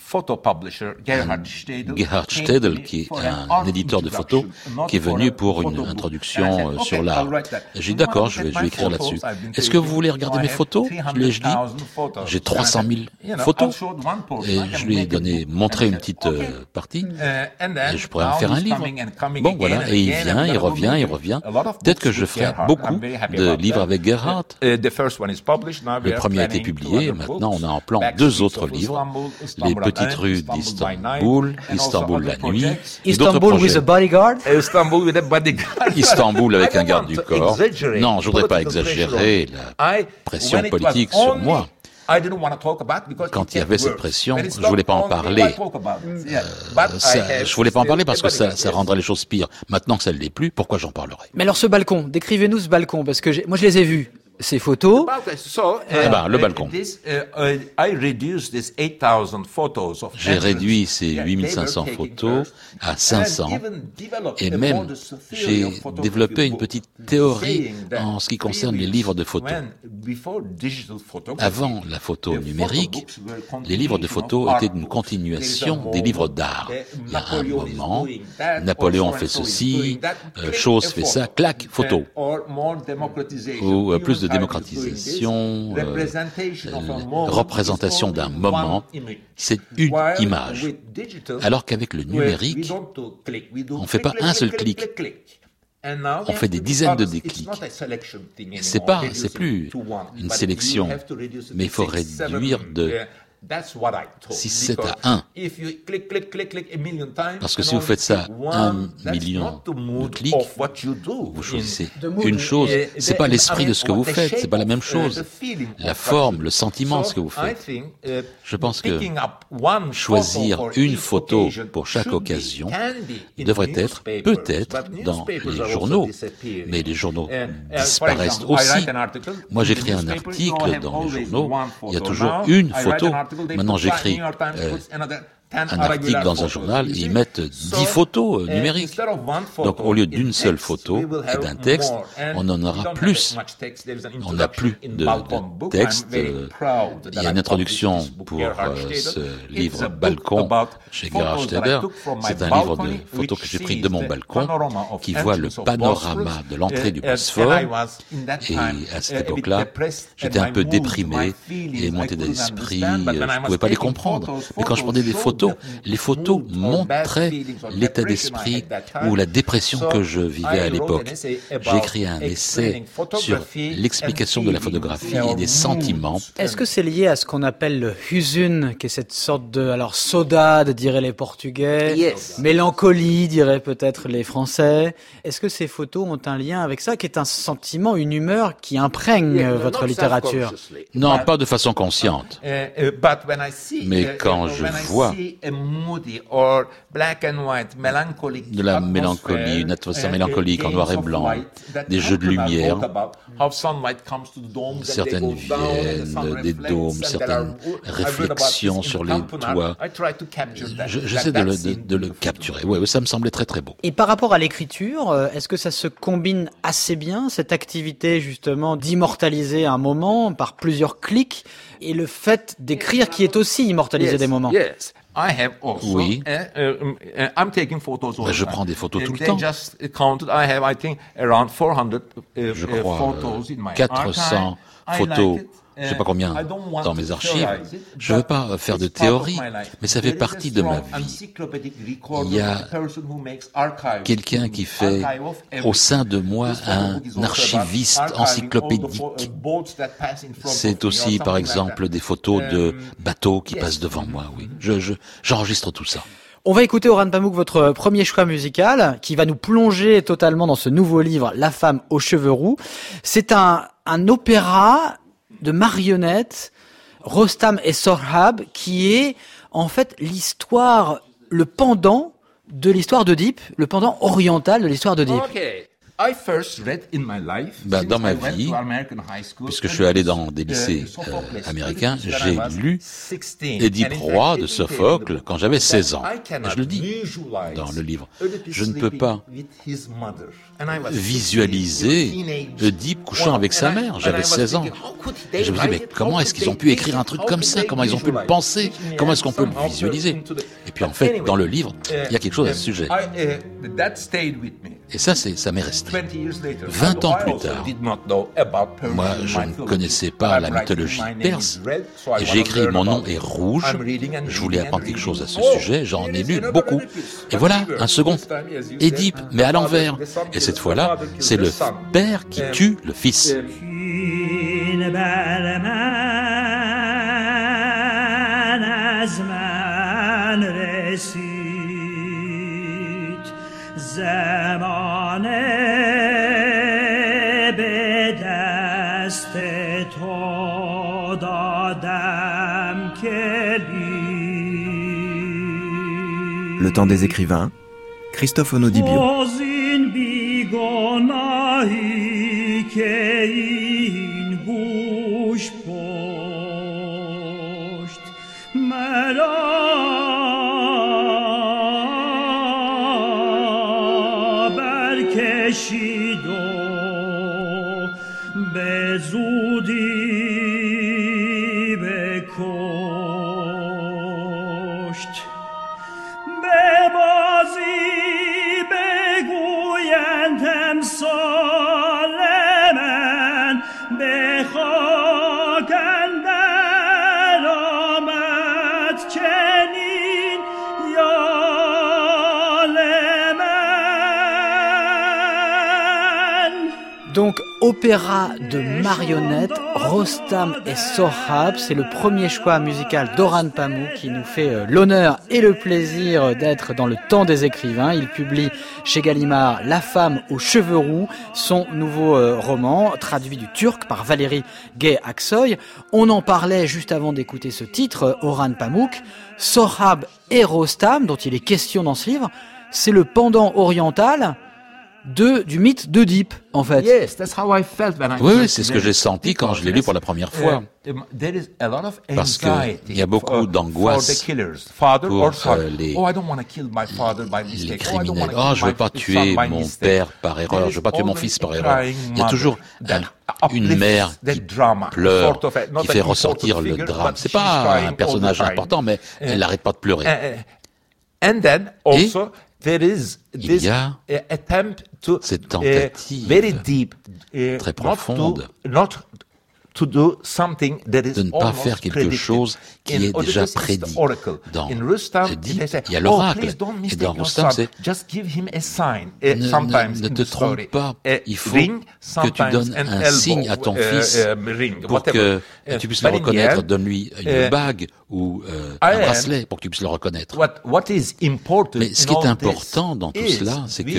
[SPEAKER 4] Gerhard Städel, qui est un éditeur de photos, qui est venu pour une introduction sur l'art. J'ai dit d'accord, je vais, je vais écrire là-dessus. Est-ce que vous voulez regarder mes photos? Je lui ai dit, j'ai trois cent mille photos. Et je lui ai donné, montré une petite euh, partie. Et je pourrais en faire un livre. Bon, voilà. Et il vient, il revient, il revient. Peut-être que je ferai beaucoup de livres avec Gerhard. Le premier a été publié. Maintenant, on a en plan deux autres livres. Les petites rues d'Istanbul, Istanbul la nuit.
[SPEAKER 2] Istanbul with a bodyguard.
[SPEAKER 3] Istanbul with a bodyguard.
[SPEAKER 4] Istanbul avec un garde du corps. Non, je voudrais pas exagérer la pression politique sur moi. Quand il y avait cette pression, je voulais pas en parler. Euh, ça, je voulais pas en parler parce que ça, ça rendrait les choses pires. Maintenant que ça ne l'est plus, pourquoi j'en parlerais?
[SPEAKER 2] Mais alors ce balcon, décrivez-nous ce balcon, parce que j'ai, moi je les ai vus. Ces photos.
[SPEAKER 4] Eh ben, le balcon. J'ai réduit ces huit mille cinq cents photos à cinq cents et même j'ai développé une petite théorie en ce qui concerne les livres de photos. Avant la photo numérique, les livres de photos étaient une continuation des livres d'art. Il y a un moment, Napoléon fait ceci, euh, Chose fait ça, clac, photo. Ou euh, plus de démocratisation, euh, représentation d'un moment, c'est une image. Alors qu'avec le numérique, on ne fait pas un seul clic, on fait des dizaines de déclics. C'est pas, c'est plus une sélection, mais il faut réduire de six, sept à un. Parce que si vous faites ça un million de clics, vous choisissez une chose. C'est pas l'esprit de ce que vous faites, c'est pas la même chose. La forme, le sentiment de ce que vous faites. Je pense que choisir une photo pour chaque occasion devrait être peut-être dans les journaux. Mais les journaux disparaissent aussi. Moi, j'écris un article dans les journaux, il y a toujours une photo. Maintenant, j'écris euh, un article dans un journal et ils mettent dix photos euh, numériques. Donc, au lieu d'une seule photo et d'un texte, on en aura plus. On n'a plus de, de texte. Euh, il y a une introduction pour euh, ce livre Balkon chez Gerhard Städel. C'est un livre de photos que j'ai pris de mon balcon qui voit le panorama de l'entrée du Bosphore. Et à cette époque-là, j'étais un peu déprimé et mon état d'esprit, euh, je ne pouvais pas les comprendre. Mais quand je prenais des photos, les photos montraient l'état d'esprit ou la dépression que je vivais à l'époque. J'ai écrit un essai sur l'explication de la photographie et des sentiments.
[SPEAKER 2] Est-ce que c'est lié à ce qu'on appelle le huzun, qui est cette sorte de, alors, saudade, diraient les Portugais, yes. Mélancolie, diraient peut-être les Français. Est-ce que ces photos ont un lien avec ça, qui est un sentiment, une humeur qui imprègne yeah, votre littérature?
[SPEAKER 4] Non, pas de façon consciente. Mais quand je vois de la mélancolie, une atmosphère mélancolique en noir et blanc, des jeux de lumière. Certaines viennent des dômes, certaines réflexions sur les toits. Je, j'essaie de le, de, de le capturer. Ouais, ça me semblait très très beau.
[SPEAKER 2] Et par rapport à l'écriture, est-ce que ça se combine assez bien, cette activité justement d'immortaliser un moment par plusieurs clics et le fait d'écrire qui est aussi immortaliser
[SPEAKER 3] yes,
[SPEAKER 2] des moments?
[SPEAKER 3] Yes. I have also,
[SPEAKER 4] oui.
[SPEAKER 3] Uh, uh, I'm taking photos all
[SPEAKER 4] ben, je
[SPEAKER 3] time.
[SPEAKER 4] prends des photos tout
[SPEAKER 3] They
[SPEAKER 4] le temps.
[SPEAKER 3] Just counted, I have, I think, around four hundred uh,
[SPEAKER 4] je crois
[SPEAKER 3] photos in my
[SPEAKER 4] quatre cents
[SPEAKER 3] archive.
[SPEAKER 4] photos.
[SPEAKER 3] Like
[SPEAKER 4] Je ne sais pas combien dans mes archives. Je ne veux pas faire de théorie, mais ça fait partie de ma vie. Il y a quelqu'un qui fait au sein de moi un archiviste encyclopédique. C'est aussi, par exemple, des photos de bateaux qui passent devant moi. Oui, je, je, j'enregistre tout ça.
[SPEAKER 2] On va écouter, Orhan Pamuk, votre premier choix musical qui va nous plonger totalement dans ce nouveau livre, La femme aux cheveux roux. C'est un, un opéra de marionnettes, Rostam et Sorhab, qui est en fait l'histoire, le pendant de l'histoire d'Œdipe, le pendant oriental de l'histoire d'Œdipe.
[SPEAKER 3] Okay. I first read in my life,
[SPEAKER 4] ben, dans ma vie, puisque je suis allé dans des lycées euh, américains, j'ai lu Édipe roi de Sophocle quand j'avais seize ans. Et je le dis dans le livre. Je ne peux pas visualiser Édipe couchant avec sa mère. J'avais seize ans. Et je me dis, mais comment est-ce qu'ils ont pu écrire un truc comme ça? Comment ils ont pu le penser? Comment est-ce qu'on peut le visualiser? Et puis en fait, dans le livre, il y a quelque chose à ce sujet. Et ça, c'est, ça m'est resté. Vingt ans plus tard, moi, je ne connaissais pas la mythologie perse, et j'ai écrit « Mon nom est rouge ». Je voulais apprendre quelque chose à ce sujet, j'en ai lu beaucoup. Et voilà, un second, Édipe, mais à l'envers. Et cette fois-là, c'est le père qui tue le fils.
[SPEAKER 5] Le temps des écrivains, Christophe Onodibio.
[SPEAKER 2] Donc, opéra de marionnettes, Rostam et Sorhab, c'est le premier choix musical d'Orhan Pamuk qui nous fait l'honneur et le plaisir d'être dans le temps des écrivains. Il publie chez Gallimard La femme aux cheveux roux, son nouveau roman, traduit du turc par Valérie Gay-Aksoy. On en parlait juste avant d'écouter ce titre, Orhan Pamuk. Sorhab et Rostam, dont il est question dans ce livre, c'est le pendant oriental de, du mythe d'Œdipe, en fait.
[SPEAKER 3] Yes, that's how I felt when I
[SPEAKER 4] oui, oui, c'est ce que j'ai senti quand je l'ai lu pour la première fois. Parce qu'il y a beaucoup d'angoisse pour euh, les, les criminels. Oh, je ne veux pas tuer mon père par erreur, je ne veux pas tuer mon fils par erreur. Il y a toujours un, une mère qui pleure, qui fait ressortir le drame. C'est pas un personnage important, mais elle n'arrête pas de pleurer.
[SPEAKER 3] And then also, there is
[SPEAKER 4] il y a cette tentative très profonde de ne pas faire quelque chose qui est déjà prédit. Dans Édipe, il y a l'oracle, et dans Rostam, c'est ne, ne, ne te trompe pas, il faut que tu donnes un signe à ton fils pour que tu puisses le reconnaître. Donne-lui une bague ou euh, un bracelet pour que tu puisses le reconnaître. Mais ce qui est important dans tout cela, c'est que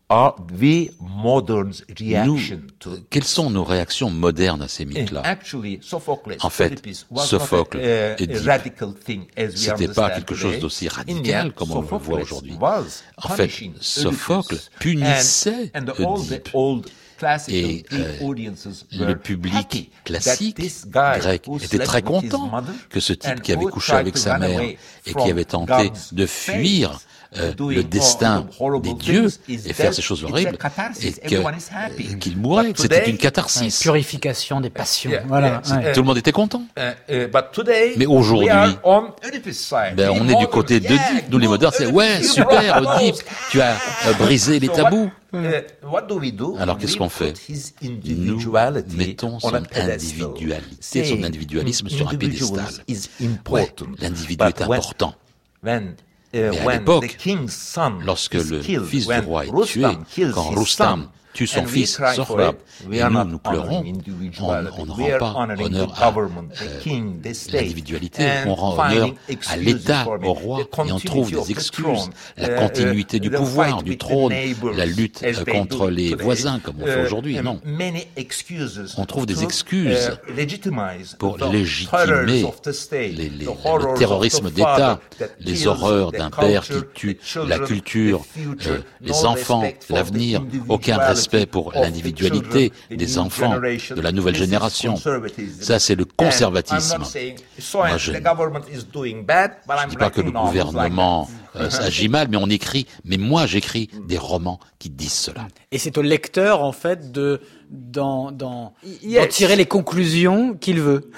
[SPEAKER 3] are the modern reaction
[SPEAKER 4] Nous,
[SPEAKER 3] to
[SPEAKER 4] quelles sont nos réactions modernes à ces mythes-là?
[SPEAKER 3] Actually, Sophocles,
[SPEAKER 4] En fait,
[SPEAKER 3] Oedipus was
[SPEAKER 4] Sophocle
[SPEAKER 3] not a,
[SPEAKER 4] et
[SPEAKER 3] a
[SPEAKER 4] Oedipe,
[SPEAKER 3] radical thing as we
[SPEAKER 4] c'était pas
[SPEAKER 3] understand
[SPEAKER 4] quelque chose
[SPEAKER 3] today.
[SPEAKER 4] d'aussi
[SPEAKER 3] In the
[SPEAKER 4] radical
[SPEAKER 3] end,
[SPEAKER 4] comme on le voit
[SPEAKER 3] Sophocles
[SPEAKER 4] aujourd'hui.
[SPEAKER 3] was
[SPEAKER 4] En fait,
[SPEAKER 3] punishing
[SPEAKER 4] Sophocle
[SPEAKER 3] Oedipus.
[SPEAKER 4] punissait
[SPEAKER 3] And, and all the
[SPEAKER 4] Oedipe.
[SPEAKER 3] old classical
[SPEAKER 4] Et
[SPEAKER 3] Greek
[SPEAKER 4] euh,
[SPEAKER 3] audiences
[SPEAKER 4] le
[SPEAKER 3] were
[SPEAKER 4] public
[SPEAKER 3] happy
[SPEAKER 4] classique
[SPEAKER 3] that this guy
[SPEAKER 4] grec
[SPEAKER 3] who
[SPEAKER 4] était
[SPEAKER 3] slept
[SPEAKER 4] très
[SPEAKER 3] with his
[SPEAKER 4] content
[SPEAKER 3] mother
[SPEAKER 4] que ce type
[SPEAKER 3] and
[SPEAKER 4] qui avait
[SPEAKER 3] who
[SPEAKER 4] couché
[SPEAKER 3] tried
[SPEAKER 4] avec
[SPEAKER 3] to
[SPEAKER 4] sa
[SPEAKER 3] run
[SPEAKER 4] mère
[SPEAKER 3] away
[SPEAKER 4] et
[SPEAKER 3] from
[SPEAKER 4] qui avait tenté
[SPEAKER 3] God's
[SPEAKER 4] de fuir
[SPEAKER 3] face,
[SPEAKER 4] euh,
[SPEAKER 3] doing
[SPEAKER 4] le
[SPEAKER 3] all
[SPEAKER 4] destin
[SPEAKER 3] the horrible
[SPEAKER 4] des dieux
[SPEAKER 3] things, is
[SPEAKER 4] et faire
[SPEAKER 3] dead.
[SPEAKER 4] ces choses
[SPEAKER 3] It's a
[SPEAKER 4] horribles
[SPEAKER 3] catharsis.
[SPEAKER 4] et que-
[SPEAKER 3] Everyone is happy.
[SPEAKER 4] euh, qu'il mourait,
[SPEAKER 3] But
[SPEAKER 4] que c'était
[SPEAKER 3] today,
[SPEAKER 4] une catharsis.
[SPEAKER 2] Purification des passions.
[SPEAKER 3] Yeah,
[SPEAKER 2] voilà.
[SPEAKER 3] yeah,
[SPEAKER 2] ouais.
[SPEAKER 4] Tout le monde était content.
[SPEAKER 3] Uh, uh, but today,
[SPEAKER 4] Mais aujourd'hui,
[SPEAKER 3] we are on Oedipus' side.
[SPEAKER 4] Ben,
[SPEAKER 3] We
[SPEAKER 4] on est du
[SPEAKER 3] moderns,
[SPEAKER 4] côté
[SPEAKER 3] yeah,
[SPEAKER 4] d'Oedipe. Nous, les
[SPEAKER 3] good
[SPEAKER 4] modernes, c'est
[SPEAKER 3] Oedipus,
[SPEAKER 4] ouais,
[SPEAKER 3] you
[SPEAKER 4] super,
[SPEAKER 3] broke
[SPEAKER 4] Oedipe,
[SPEAKER 3] those.
[SPEAKER 4] tu as euh, brisé les
[SPEAKER 3] So what-
[SPEAKER 4] tabous.
[SPEAKER 3] uh, what do we do?
[SPEAKER 4] Alors, qu'est-ce
[SPEAKER 3] We
[SPEAKER 4] qu'on fait?
[SPEAKER 3] put his
[SPEAKER 4] Nous
[SPEAKER 3] individuality
[SPEAKER 4] mettons
[SPEAKER 3] on
[SPEAKER 4] son
[SPEAKER 3] a pedestal.
[SPEAKER 4] individualité, son
[SPEAKER 3] Say,
[SPEAKER 4] individualisme sur un
[SPEAKER 3] individuals
[SPEAKER 4] piédestal.
[SPEAKER 3] is
[SPEAKER 4] Ouais,
[SPEAKER 3] important.
[SPEAKER 4] l'individu
[SPEAKER 3] But
[SPEAKER 4] est
[SPEAKER 3] when-
[SPEAKER 4] important.
[SPEAKER 3] When, uh,
[SPEAKER 4] Mais à
[SPEAKER 3] when
[SPEAKER 4] l'époque,
[SPEAKER 3] the king's son
[SPEAKER 4] lorsque
[SPEAKER 3] is
[SPEAKER 4] le
[SPEAKER 3] killed,
[SPEAKER 4] fils du
[SPEAKER 3] when
[SPEAKER 4] roi est tué,
[SPEAKER 3] Rustam kills
[SPEAKER 4] quand
[SPEAKER 3] his
[SPEAKER 4] Rustam
[SPEAKER 3] son,
[SPEAKER 4] tue son
[SPEAKER 3] and we
[SPEAKER 4] fils,
[SPEAKER 3] cry for
[SPEAKER 4] Sohrab,
[SPEAKER 3] it, we
[SPEAKER 4] et
[SPEAKER 3] are
[SPEAKER 4] nous,
[SPEAKER 3] not
[SPEAKER 4] nous pleurons,
[SPEAKER 3] honoring individuality.
[SPEAKER 4] on- on ne
[SPEAKER 3] We
[SPEAKER 4] rend
[SPEAKER 3] are
[SPEAKER 4] pas
[SPEAKER 3] honoring
[SPEAKER 4] honneur
[SPEAKER 3] the
[SPEAKER 4] à,
[SPEAKER 3] government, the
[SPEAKER 4] euh,
[SPEAKER 3] king, the state,
[SPEAKER 4] l'individualité,
[SPEAKER 3] and
[SPEAKER 4] on rend
[SPEAKER 3] finding
[SPEAKER 4] honneur à
[SPEAKER 3] excuses
[SPEAKER 4] l'État,
[SPEAKER 3] for it.
[SPEAKER 4] au roi,
[SPEAKER 3] The
[SPEAKER 4] et on trouve
[SPEAKER 3] continuity of
[SPEAKER 4] des
[SPEAKER 3] the
[SPEAKER 4] excuses.
[SPEAKER 3] throne,
[SPEAKER 4] La
[SPEAKER 3] uh,
[SPEAKER 4] continuité
[SPEAKER 3] uh,
[SPEAKER 4] du
[SPEAKER 3] the
[SPEAKER 4] pouvoir,
[SPEAKER 3] fight
[SPEAKER 4] du
[SPEAKER 3] with the
[SPEAKER 4] trône,
[SPEAKER 3] neighbors,
[SPEAKER 4] la lutte
[SPEAKER 3] as
[SPEAKER 4] euh,
[SPEAKER 3] they
[SPEAKER 4] contre
[SPEAKER 3] do
[SPEAKER 4] les
[SPEAKER 3] today.
[SPEAKER 4] voisins, comme on fait
[SPEAKER 3] Uh,
[SPEAKER 4] aujourd'hui.
[SPEAKER 3] um,
[SPEAKER 4] Non.
[SPEAKER 3] many excuses
[SPEAKER 4] On trouve des
[SPEAKER 3] to,
[SPEAKER 4] excuses
[SPEAKER 3] uh, legitimize
[SPEAKER 4] pour
[SPEAKER 3] the
[SPEAKER 4] légitimer
[SPEAKER 3] horrors of the state,
[SPEAKER 4] les- les-
[SPEAKER 3] the horrors
[SPEAKER 4] le terrorisme
[SPEAKER 3] of the
[SPEAKER 4] d'État,
[SPEAKER 3] father that
[SPEAKER 4] les
[SPEAKER 3] kills
[SPEAKER 4] horreurs
[SPEAKER 3] the
[SPEAKER 4] d'un père qui
[SPEAKER 3] culture,
[SPEAKER 4] tue
[SPEAKER 3] the children,
[SPEAKER 4] la culture,
[SPEAKER 3] the future,
[SPEAKER 4] euh,
[SPEAKER 3] no
[SPEAKER 4] les enfants,
[SPEAKER 3] respect for
[SPEAKER 4] l'avenir,
[SPEAKER 3] the
[SPEAKER 4] aucun respect pour
[SPEAKER 3] individuality of the
[SPEAKER 4] l'individualité
[SPEAKER 3] children, the
[SPEAKER 4] des
[SPEAKER 3] new
[SPEAKER 4] enfants,
[SPEAKER 3] generation.
[SPEAKER 4] de la nouvelle
[SPEAKER 3] This is
[SPEAKER 4] génération.
[SPEAKER 3] conservatism.
[SPEAKER 4] Ça, c'est le
[SPEAKER 3] And I'm
[SPEAKER 4] conservatisme.
[SPEAKER 3] not saying, so
[SPEAKER 4] Moi, je
[SPEAKER 3] the
[SPEAKER 4] ne
[SPEAKER 3] government is doing bad, but I'm
[SPEAKER 4] dis pas que le
[SPEAKER 3] writing novels like
[SPEAKER 4] gouvernement
[SPEAKER 3] that.
[SPEAKER 4] euh, agit mal, mais on écrit, mais moi j'écris des romans qui disent cela.
[SPEAKER 2] Et c'est au lecteur, en fait, de d'en, d'en,
[SPEAKER 3] Yes.
[SPEAKER 2] d'en tirer les conclusions qu'il veut.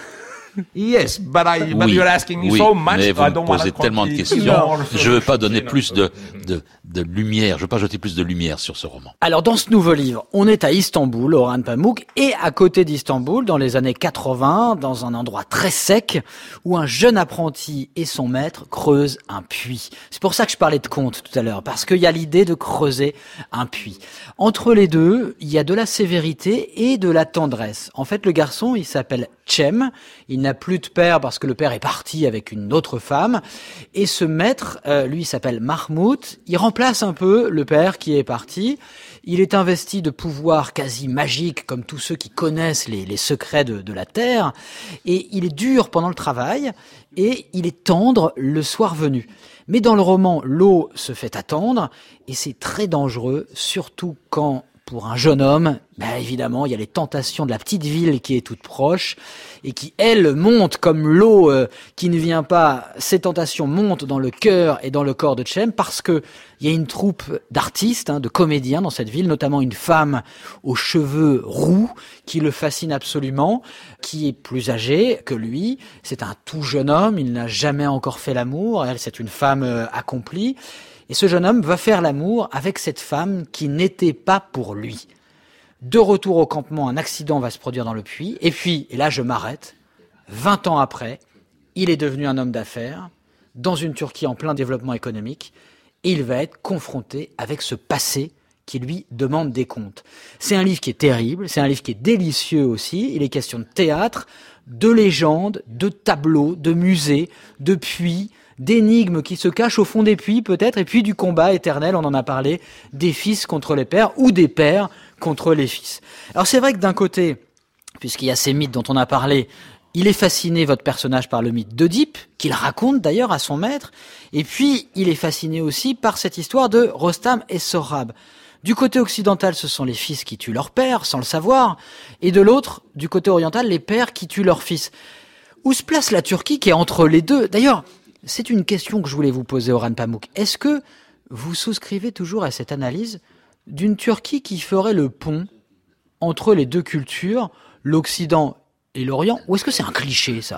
[SPEAKER 3] Yes, but, I, but
[SPEAKER 4] Oui,
[SPEAKER 3] you're asking me
[SPEAKER 4] oui,
[SPEAKER 3] so much,
[SPEAKER 4] mais
[SPEAKER 3] so
[SPEAKER 4] vous
[SPEAKER 3] I
[SPEAKER 4] me
[SPEAKER 3] don't want
[SPEAKER 4] posez
[SPEAKER 3] to
[SPEAKER 4] tellement de
[SPEAKER 3] complete
[SPEAKER 4] questions,
[SPEAKER 3] your
[SPEAKER 4] je veux pas donner
[SPEAKER 3] solution.
[SPEAKER 4] plus de, de, de lumière, je veux pas jeter plus de lumière sur ce roman.
[SPEAKER 2] Alors, dans ce nouveau livre, on est à Istanbul, Orhan Pamuk, et à côté d'Istanbul, dans les années quatre-vingts, dans un endroit très sec, où un jeune apprenti et son maître creusent un puits. C'est pour ça que je parlais de conte tout à l'heure, parce qu'il y a l'idée de creuser un puits. Entre les deux, il y a de la sévérité et de la tendresse. En fait, le garçon, il s'appelle Cem, il n'a plus de père parce que le père est parti avec une autre femme, et ce maître, euh, lui, il s'appelle Mahmoud, il remplace un peu le père qui est parti. Il est investi de pouvoirs quasi magiques, comme tous ceux qui connaissent les, les secrets de, de la terre, et il est dur pendant le travail, et il est tendre le soir venu. Mais dans le roman, l'eau se fait attendre, et c'est très dangereux, surtout quand, pour un jeune homme, ben évidemment, il y a les tentations de la petite ville qui est toute proche, et qui, elle, monte comme l'eau euh, qui ne vient pas. Ces tentations montent dans le cœur et dans le corps de Cem, parce que il y a une troupe d'artistes, hein, de comédiens dans cette ville, notamment une femme aux cheveux roux qui le fascine absolument, qui est plus âgée que lui. C'est un tout jeune homme, il n'a jamais encore fait l'amour. Elle, c'est une femme euh, accomplie. Et ce jeune homme va faire l'amour avec cette femme qui n'était pas pour lui. De retour au campement, un accident va se produire dans le puits. Et puis, et là je m'arrête, vingt ans après, il est devenu un homme d'affaires dans une Turquie en plein développement économique. Et il va être confronté avec ce passé qui lui demande des comptes. C'est un livre qui est terrible, c'est un livre qui est délicieux aussi. Il est question de théâtre, de légendes, de tableaux, de musées, de puits, d'énigmes qui se cachent au fond des puits peut-être, et puis du combat éternel, on en a parlé, des fils contre les pères, ou des pères contre les fils. Alors c'est vrai que d'un côté, puisqu'il y a ces mythes dont on a parlé, il est fasciné, votre personnage, par le mythe d'Oedipe, qu'il raconte d'ailleurs à son maître, et puis il est fasciné aussi par cette histoire de Rostam et Sohrab. Du côté occidental, ce sont les fils qui tuent leur père, sans le savoir, et de l'autre, du côté oriental, les pères qui tuent leurs fils. Où se place la Turquie qui est entre les deux ? D'ailleurs, c'est une question que je voulais vous poser, Orhan Pamuk. Est-ce que vous souscrivez toujours à cette analyse d'une Turquie qui ferait le pont entre les deux cultures, l'Occident et l'Orient, ou est-ce que c'est un cliché, ça ?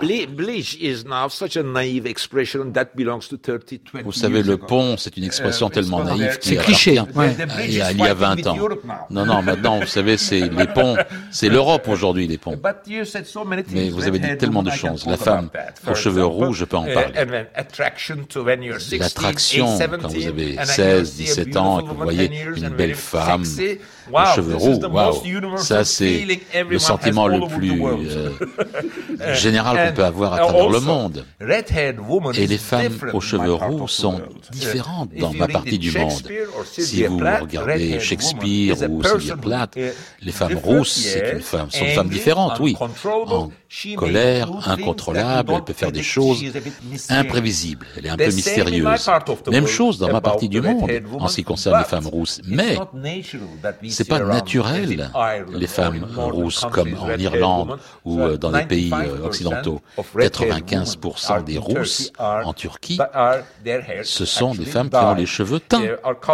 [SPEAKER 4] Vous savez, le pont, c'est une expression tellement naïve qui
[SPEAKER 2] C'est cliché,
[SPEAKER 4] appartient
[SPEAKER 2] ouais.
[SPEAKER 4] à- il y a- il y a vingt ans. Non, non, maintenant, vous savez, c'est les ponts, c'est l'Europe aujourd'hui, les ponts. Mais vous avez dit tellement de choses. La femme aux cheveux roux, je peux en parler. L'attraction, quand vous avez seize, dix-sept ans et que vous voyez une belle femme aux cheveux roux, waouh, ça c'est le sentiment le plus euh, euh, générale qu'on peut avoir à travers le monde. Et les femmes aux cheveux roux sont différentes dans ma partie du monde. Si vous regardez Shakespeare ou Sylvia Plath, les femmes rousses, c'est une femme, sont des femmes différentes, oui. En colère, incontrôlable, elle peut faire des choses imprévisibles. Elle est un peu mystérieuse. Même chose dans ma partie du monde, en ce qui concerne les femmes rousses. Mais c'est pas naturel, les femmes rousses, comme en Irlande ou dans les pays occidentaux. quatre-vingt-quinze pour cent des rousses en Turquie, ce sont des femmes qui ont les cheveux teints.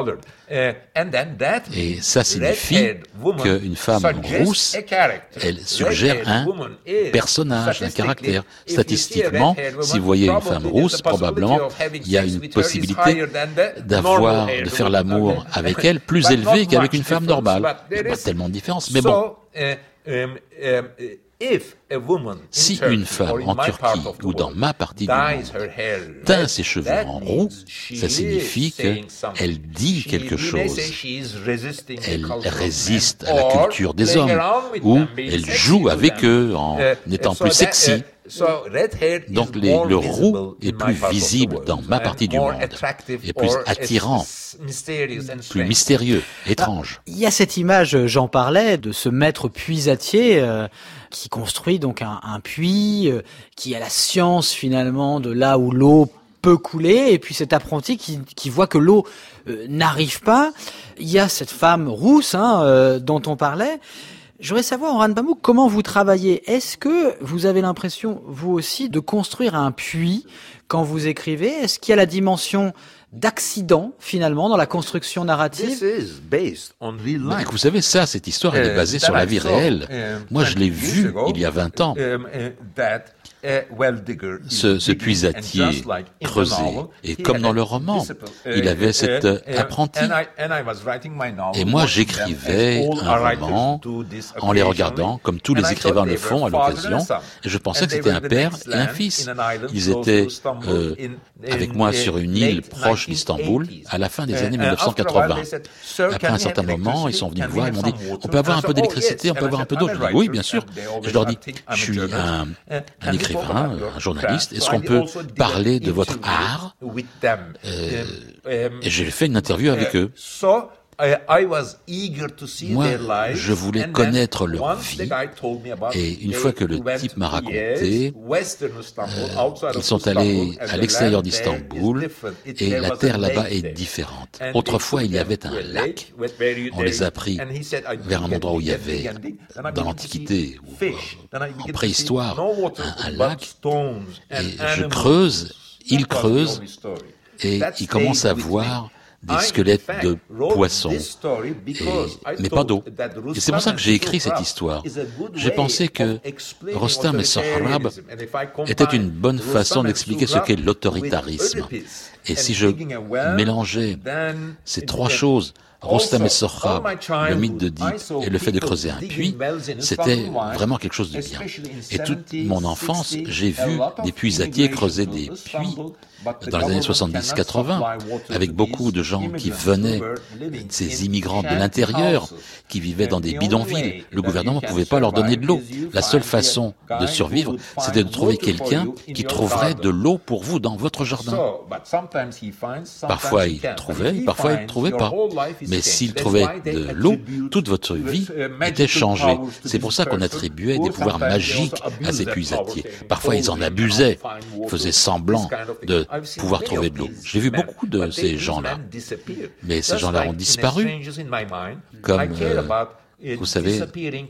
[SPEAKER 4] Et ça signifie qu'une femme rousse, elle suggère un personnage, un caractère. Statistiquement, si vous voyez une femme rousse, probablement, il y a une possibilité d'avoir, de faire l'amour avec elle plus élevée qu'avec une femme normale. Il n'y a pas tellement de différence, mais bon. Si une femme en Turquie ou dans ma partie du monde teint ses cheveux en roux, ça signifie qu'elle dit quelque chose. Elle résiste à la culture des hommes ou elle joue avec eux en étant plus sexy. Donc les, le roux est plus visible dans ma partie du monde, est plus attirant, plus mystérieux, étrange.
[SPEAKER 2] Il y a cette image, j'en parlais, de ce maître puisatier euh, qui construit donc un, un puits, euh, qui a la science finalement de là où l'eau peut couler, et puis cet apprenti qui, qui voit que l'eau euh, n'arrive pas. Il y a cette femme rousse hein, euh, dont on parlait. Je voudrais savoir, Orhan Pamuk, comment vous travaillez. Est-ce que vous avez l'impression, vous aussi, de construire un puits quand vous écrivez? Est-ce qu'il y a la dimension d'accident, finalement, dans la construction narrative?
[SPEAKER 4] Mais vous savez, ça, cette histoire, elle est basée sur la vie réelle. Moi, je l'ai vu il y a vingt ans. Ce, ce puisatier creusé, et comme dans le roman, il avait cet apprenti. Et moi, j'écrivais un roman en les regardant, comme tous les écrivains le font à l'occasion, et je pensais que c'était un père et un fils. Ils étaient euh, avec moi sur une île proche d'Istanbul à la fin des années mille neuf cent quatre-vingts. Après un certain moment, ils sont venus me voir, ils m'ont dit « On peut avoir un peu d'électricité, on peut avoir un peu d'eau ?» Je dis « Oui, bien sûr. » Et je leur dis « Je suis un, un écrivain, un journaliste, est-ce qu'on peut parler de votre art ?» euh, Et j'ai fait une interview avec eux. Moi, je voulais connaître leur vie, et une fois que le type m'a raconté, euh, ils sont allés à l'extérieur d'Istanbul, et la terre là-bas est différente. Autrefois, il y avait un lac, on les a pris vers un endroit où il y avait, dans l'Antiquité, ou en préhistoire, un, un lac, et je creuse, ils creusent, et ils commencent à voir des squelettes de poissons, et, mais pas d'eau. Et c'est pour ça que j'ai écrit cette histoire. J'ai pensé que Rostam et Sohrab était une bonne façon d'expliquer ce qu'est l'autoritarisme. Et si je mélangeais ces trois choses, Rostam et Sohrab, le mythe d'Oedipe et le fait de creuser un puits, c'était vraiment quelque chose de bien. Et toute mon enfance, j'ai vu des puisatiers creuser des puits dans les années soixante-dix quatre-vingts, avec beaucoup de gens qui venaient, ces immigrants de l'intérieur, qui vivaient dans des bidonvilles. Le gouvernement ne pouvait pas leur donner de l'eau. La seule façon de survivre, c'était de trouver quelqu'un qui trouverait de l'eau pour vous dans votre jardin. Parfois il trouvait, parfois il ne trouvait pas. Mais s'il trouvait de l'eau, toute votre vie était changée. C'est pour ça qu'on attribuait des pouvoirs magiques à ces puisatiers. Parfois ils en abusaient, ils faisaient semblant de pouvoir trouver de l'eau. J'ai vu beaucoup de ces gens-là, mais ces gens-là ont disparu, comme, euh, vous savez,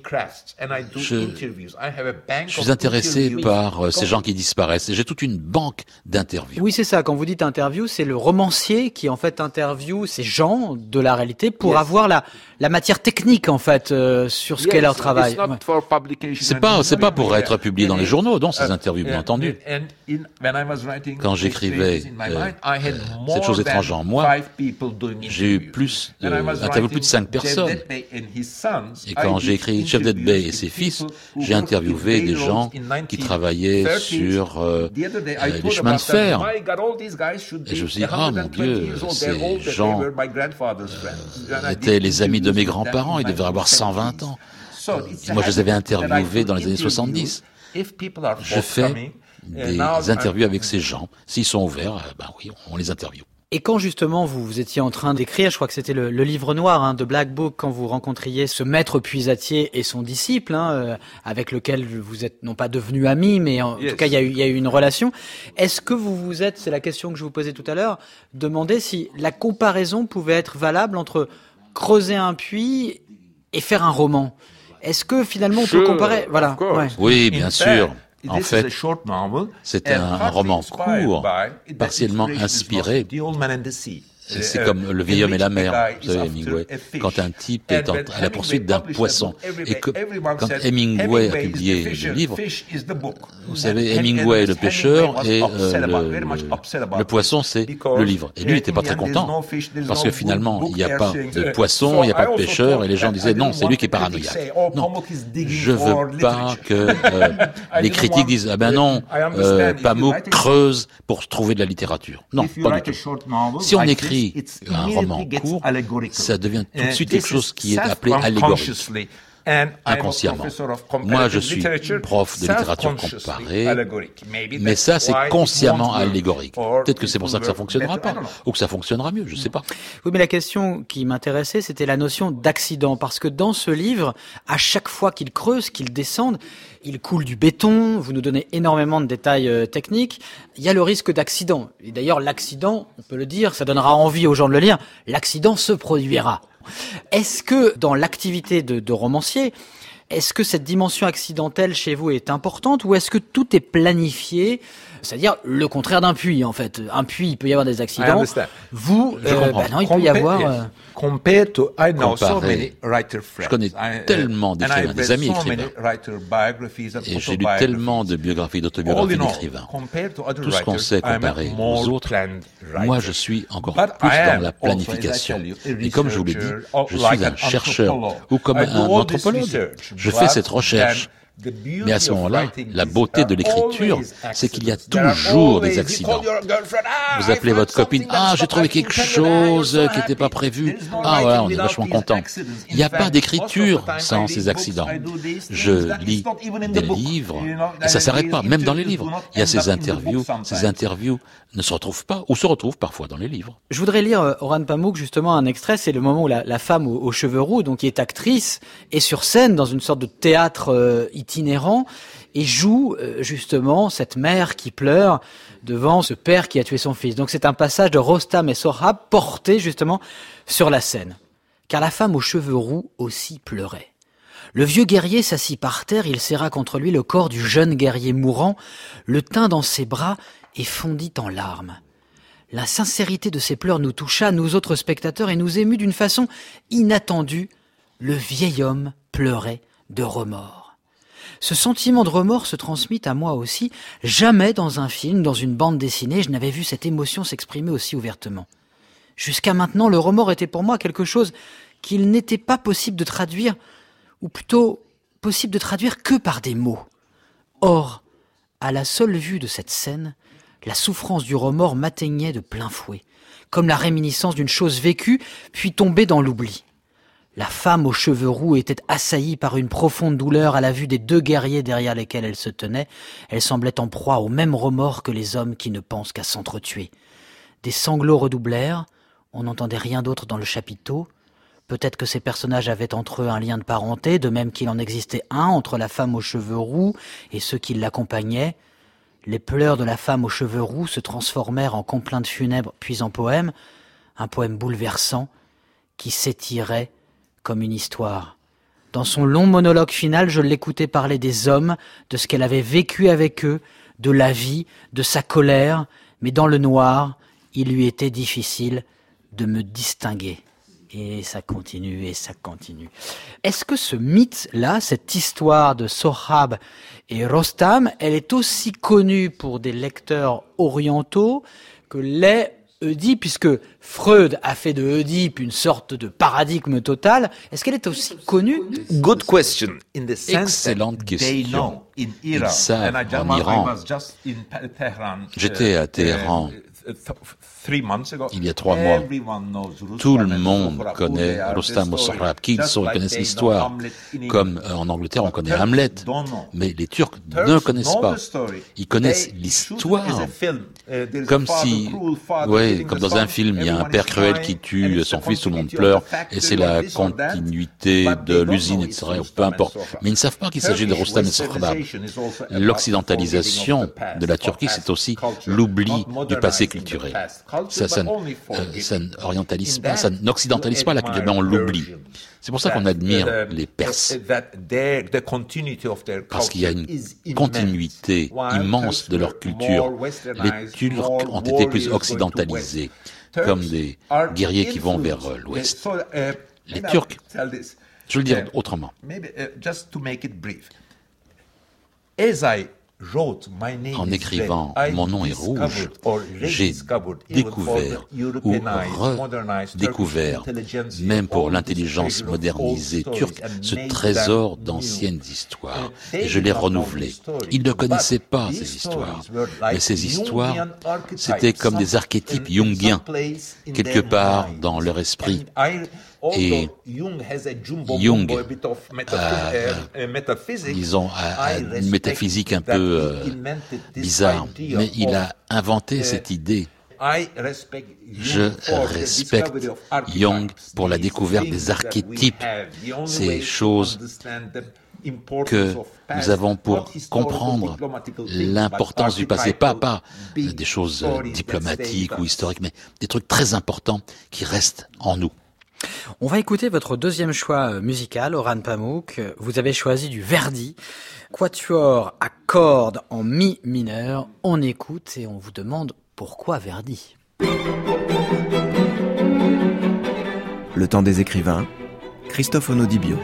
[SPEAKER 4] je, je suis intéressé par euh, ces gens qui disparaissent, et j'ai toute une banque d'interviews.
[SPEAKER 2] Oui, c'est ça, quand vous dites interview, c'est le romancier qui, en fait, interview ces gens de la réalité pour yes. avoir la, la matière technique, en fait, euh, sur ce yes, qu'est leur travail. Ouais.
[SPEAKER 4] C'est pas, c'est pas pour être publié dans les journaux, non, ces interviews, bien entendu. Quand j'écrivais euh, euh, cette chose étrange en moi, j'ai eu plus de, interviewé plus de cinq personnes. Et quand j'ai écrit Cevdet Bey et ses fils, j'ai interviewé des gens qui travaillaient sur euh, euh, les chemins de fer. Et je me suis dit, ah mon Dieu, ces gens euh, étaient les amis de mes grands-parents, ils devaient avoir cent vingt ans. Moi, je les avais interviewés dans les années soixante-dix. Je fais des interviews avec ces gens. S'ils sont ouverts, ben oui, on les interviewe.
[SPEAKER 2] Et quand justement vous, vous étiez en train d'écrire, je crois que c'était le, le livre noir hein, de Black Book, quand vous rencontriez ce maître puisatier et son disciple, hein, euh, avec lequel vous êtes non pas devenus amis, mais en yes. tout cas il y a eu, il y a eu une relation. Est-ce que vous vous êtes, c'est la question que je vous posais tout à l'heure, demandé si la comparaison pouvait être valable entre creuser un puits et faire un roman? Est-ce que finalement on peut comparer? Voilà. Ouais.
[SPEAKER 4] Oui, bien sûr. En fait, c'est un, un roman court, partiellement inspiré. C'est comme Le vieil homme et la mer, vous savez, Hemingway. Quand un type est en, à la poursuite d'un poisson, et que quand Hemingway a publié le livre, vous savez, Hemingway est le pêcheur et euh, le, le, le poisson, c'est le livre. Et lui, il n'était pas très content, parce que finalement, il n'y a pas de poisson, il n'y a pas de pêcheur, et les gens disaient, non, c'est lui qui est paranoïaque. Non, je veux pas que euh, les critiques disent, ah ben non, euh, Pamuk creuse pour trouver de la littérature. Non, pas du tout. Si on écrit un roman court, ça devient tout de suite quelque chose qui est appelé allégorique, inconsciemment. Moi, je suis prof de littérature comparée, mais ça, c'est consciemment allégorique. Peut-être que c'est pour ça que ça fonctionnera pas, ou que ça fonctionnera mieux, je sais pas.
[SPEAKER 2] Oui, mais la question qui m'intéressait, c'était la notion d'accident, parce que dans ce livre, à chaque fois qu'il creuse, qu'il descende, il coule du béton, vous nous donnez énormément de détails euh, techniques, il y a le risque d'accident. Et d'ailleurs, l'accident, on peut le dire, ça donnera envie aux gens de le lire, l'accident se produira. Est-ce que dans l'activité de, de romancier, est-ce que cette dimension accidentelle chez vous est importante ou est-ce que tout est planifié? C'est-à-dire le contraire d'un puits, en fait. Un puits, il peut y avoir des accidents. Vous, euh, bah non, il peut y avoir... Euh...
[SPEAKER 3] Compared to, I know so many writer friends.
[SPEAKER 4] Je connais tellement d'écrivains, des amis écrivains. Et j'ai lu tellement de biographies, d'autobiographies d'écrivains. Tout ce qu'on sait comparé aux autres, moi je suis encore plus dans la planification. Et comme je vous l'ai dit, je suis un chercheur ou comme un anthropologue. Je fais cette recherche. Mais à ce moment-là, la beauté de l'écriture, c'est qu'il y a toujours des accidents. Vous appelez votre copine, ah, j'ai trouvé quelque chose qui n'était pas prévu. Ah, voilà, on est vachement content. Il n'y a pas d'écriture sans ces accidents. Je lis des livres, et ça s'arrête pas, même dans les livres. Il y a ces interviews, ces interviews ne se retrouvent pas, ou se retrouvent parfois dans les livres.
[SPEAKER 2] Je voudrais lire, euh, Orhan Pamuk, justement, un extrait, c'est le moment où la, la femme aux, aux cheveux roux, donc qui est actrice, est sur scène dans une sorte de théâtre euh, itinérant, et joue euh, justement cette mère qui pleure devant ce père qui a tué son fils. Donc c'est un passage de Rostam et Sohrab porté justement sur la scène. Car la femme aux cheveux roux aussi pleurait. Le vieux guerrier s'assit par terre, il serra contre lui le corps du jeune guerrier mourant, le tint dans ses bras et fondit en larmes. La sincérité de ses pleurs nous toucha, nous autres spectateurs, et nous émut d'une façon inattendue. Le vieil homme pleurait de remords. Ce sentiment de remords se transmit à moi aussi. Jamais dans un film, dans une bande dessinée, je n'avais vu cette émotion s'exprimer aussi ouvertement. Jusqu'à maintenant, le remords était pour moi quelque chose qu'il n'était pas possible de traduire, ou plutôt possible de traduire que par des mots. Or, à la seule vue de cette scène, la souffrance du remords m'atteignait de plein fouet, comme la réminiscence d'une chose vécue, puis tombée dans l'oubli. La femme aux cheveux roux était assaillie par une profonde douleur à la vue des deux guerriers derrière lesquels elle se tenait. Elle semblait en proie au même remords que les hommes qui ne pensent qu'à s'entretuer. Des sanglots redoublèrent, on n'entendait rien d'autre dans le chapiteau. Peut-être que ces personnages avaient entre eux un lien de parenté, de même qu'il en existait un entre la femme aux cheveux roux et ceux qui l'accompagnaient. Les pleurs de la femme aux cheveux roux se transformèrent en complaintes funèbres puis en poème, un poème bouleversant qui s'étirait comme une histoire. Dans son long monologue final, je l'écoutais parler des hommes, de ce qu'elle avait vécu avec eux, de la vie, de sa colère, mais dans le noir, il lui était difficile de me distinguer. Et ça continue, et ça continue. Est-ce que ce mythe-là, cette histoire de Sohrab et Rostam, elle est aussi connue pour des lecteurs orientaux que l'est Oedipe, puisque Freud a fait de Oedipe une sorte de paradigme total. Est-ce qu'elle est aussi connue?
[SPEAKER 3] Good question. In the sense
[SPEAKER 4] Excellente question. Ils savent en Iran. J'étais à Téhéran il y a trois mois. Tout le monde connaît Rustam et Sohrab. Qui ils sont? Ils connaissent l'histoire. Comme euh, en Angleterre, on connaît Hamlet. Mais les Turcs ne connaissent pas. Ils connaissent l'histoire. Comme si, ouais, comme dans un film, il y a un père cruel qui tue son fils, tout le monde pleure, et c'est la continuité de l'usine, et cetera. Peu importe. Mais ils ne savent pas qu'il s'agit de Rustam et Sohrab. L'occidentalisation de la Turquie, c'est aussi l'oubli du passé culturel. Ça, ça, euh, ça n'orientalise pas, ça n'occidentalise pas la culture, mais on l'oublie. C'est pour ça qu'on admire les Perses. Parce qu'il y a une continuité immense de leur culture. Les Turcs ont été plus occidentalisés, comme des guerriers qui vont vers euh, l'Ouest. Les Turcs, je vais le dire autrement. En écrivant « Mon nom est rouge », j'ai découvert ou redécouvert, même pour l'intelligence modernisée turque, ce trésor d'anciennes histoires. Et je l'ai renouvelé. Ils ne connaissaient pas ces histoires. Mais ces histoires, c'était comme des archétypes jungiens, quelque part dans leur esprit. Et Jung a, disons, a une métaphysique un peu euh, bizarre, mais il a inventé cette idée. Je respecte Jung pour la découverte des archétypes, ces choses que nous avons pour comprendre l'importance du passé, pas, pas des choses diplomatiques ou historiques, mais des trucs très importants qui restent en nous.
[SPEAKER 2] On va écouter votre deuxième choix musical, Orhan Pamuk. Vous avez choisi du Verdi, quatuor à cordes en mi mineur. On écoute et on vous demande pourquoi Verdi.
[SPEAKER 5] Le temps des écrivains, Christophe Onodibio.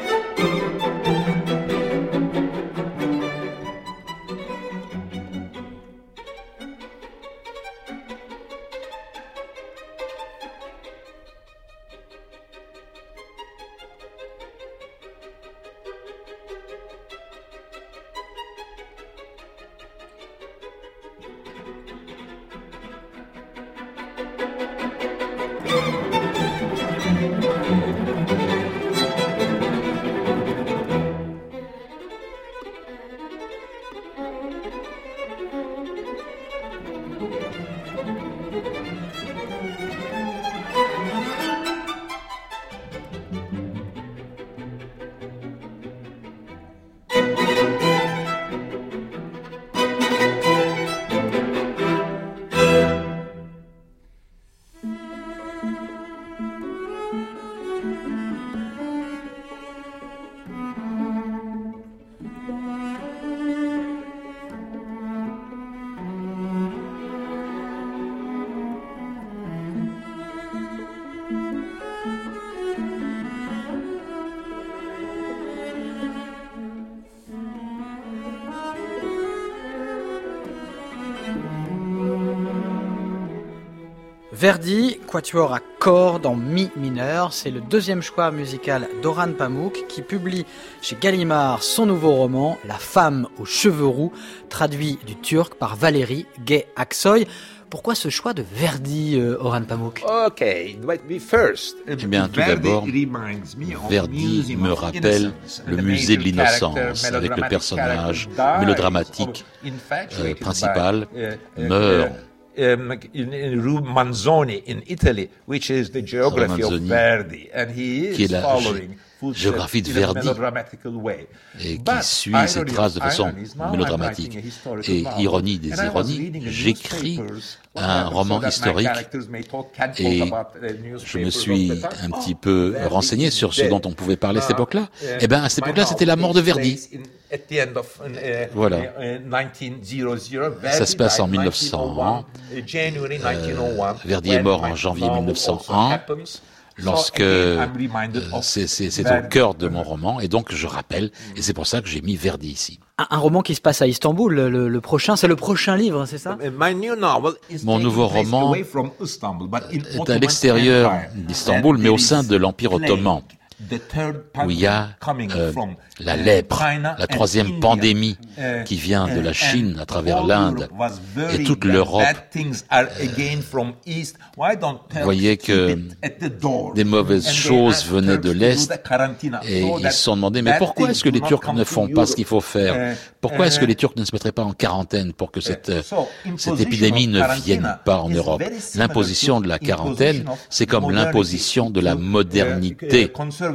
[SPEAKER 2] Verdi, quatuor à cordes en mi mineur, c'est le deuxième choix musical d'Orhan Pamuk qui publie chez Gallimard son nouveau roman « La femme aux cheveux roux », traduit du turc par Valérie Gay-Aksoy. Pourquoi ce choix de Verdi, euh, Orhan Pamuk?
[SPEAKER 3] Okay, first,
[SPEAKER 4] eh bien, tout d'abord, Verdi me rappelle le musée de l'innocence, avec le personnage mélodramatique euh, principal meurt.
[SPEAKER 3] Um, in, in rue Manzoni in Italy, which is the geography of Verdi, and he is
[SPEAKER 4] qui est la
[SPEAKER 3] following
[SPEAKER 4] géographie de Verdi et qui suit ses traces de façon mélodramatique. Et ironie des ironies, j'écris un roman historique et je me suis un petit peu renseigné sur ce dont on pouvait parler à cette époque-là. Eh bien, à cette époque-là, c'était la mort de Verdi. Voilà. Ça se passe en mille neuf cent un. Euh, Verdi est mort en janvier mille neuf cent un. Lorsque euh, c'est, c'est, c'est au cœur de mon roman, et donc je rappelle, et c'est pour ça que j'ai mis Verdi ici.
[SPEAKER 2] Un, un roman qui se passe à Istanbul, le, le, le prochain, c'est le prochain livre, c'est ça?
[SPEAKER 4] Mon nouveau roman est à l'extérieur d'Istanbul, mais au sein de l'Empire ottoman. où il y a euh, la lèpre, la troisième pandémie qui vient de la Chine à travers l'Inde et toute l'Europe. Vous voyez que des mauvaises choses venaient de l'Est et ils se sont demandé, mais pourquoi est-ce que les Turcs ne font pas ce qu'il faut faire? Pourquoi est-ce que les Turcs ne se mettraient pas en quarantaine pour que cette, cette épidémie ne vienne pas en Europe? L'imposition de la quarantaine, c'est comme l'imposition de la modernité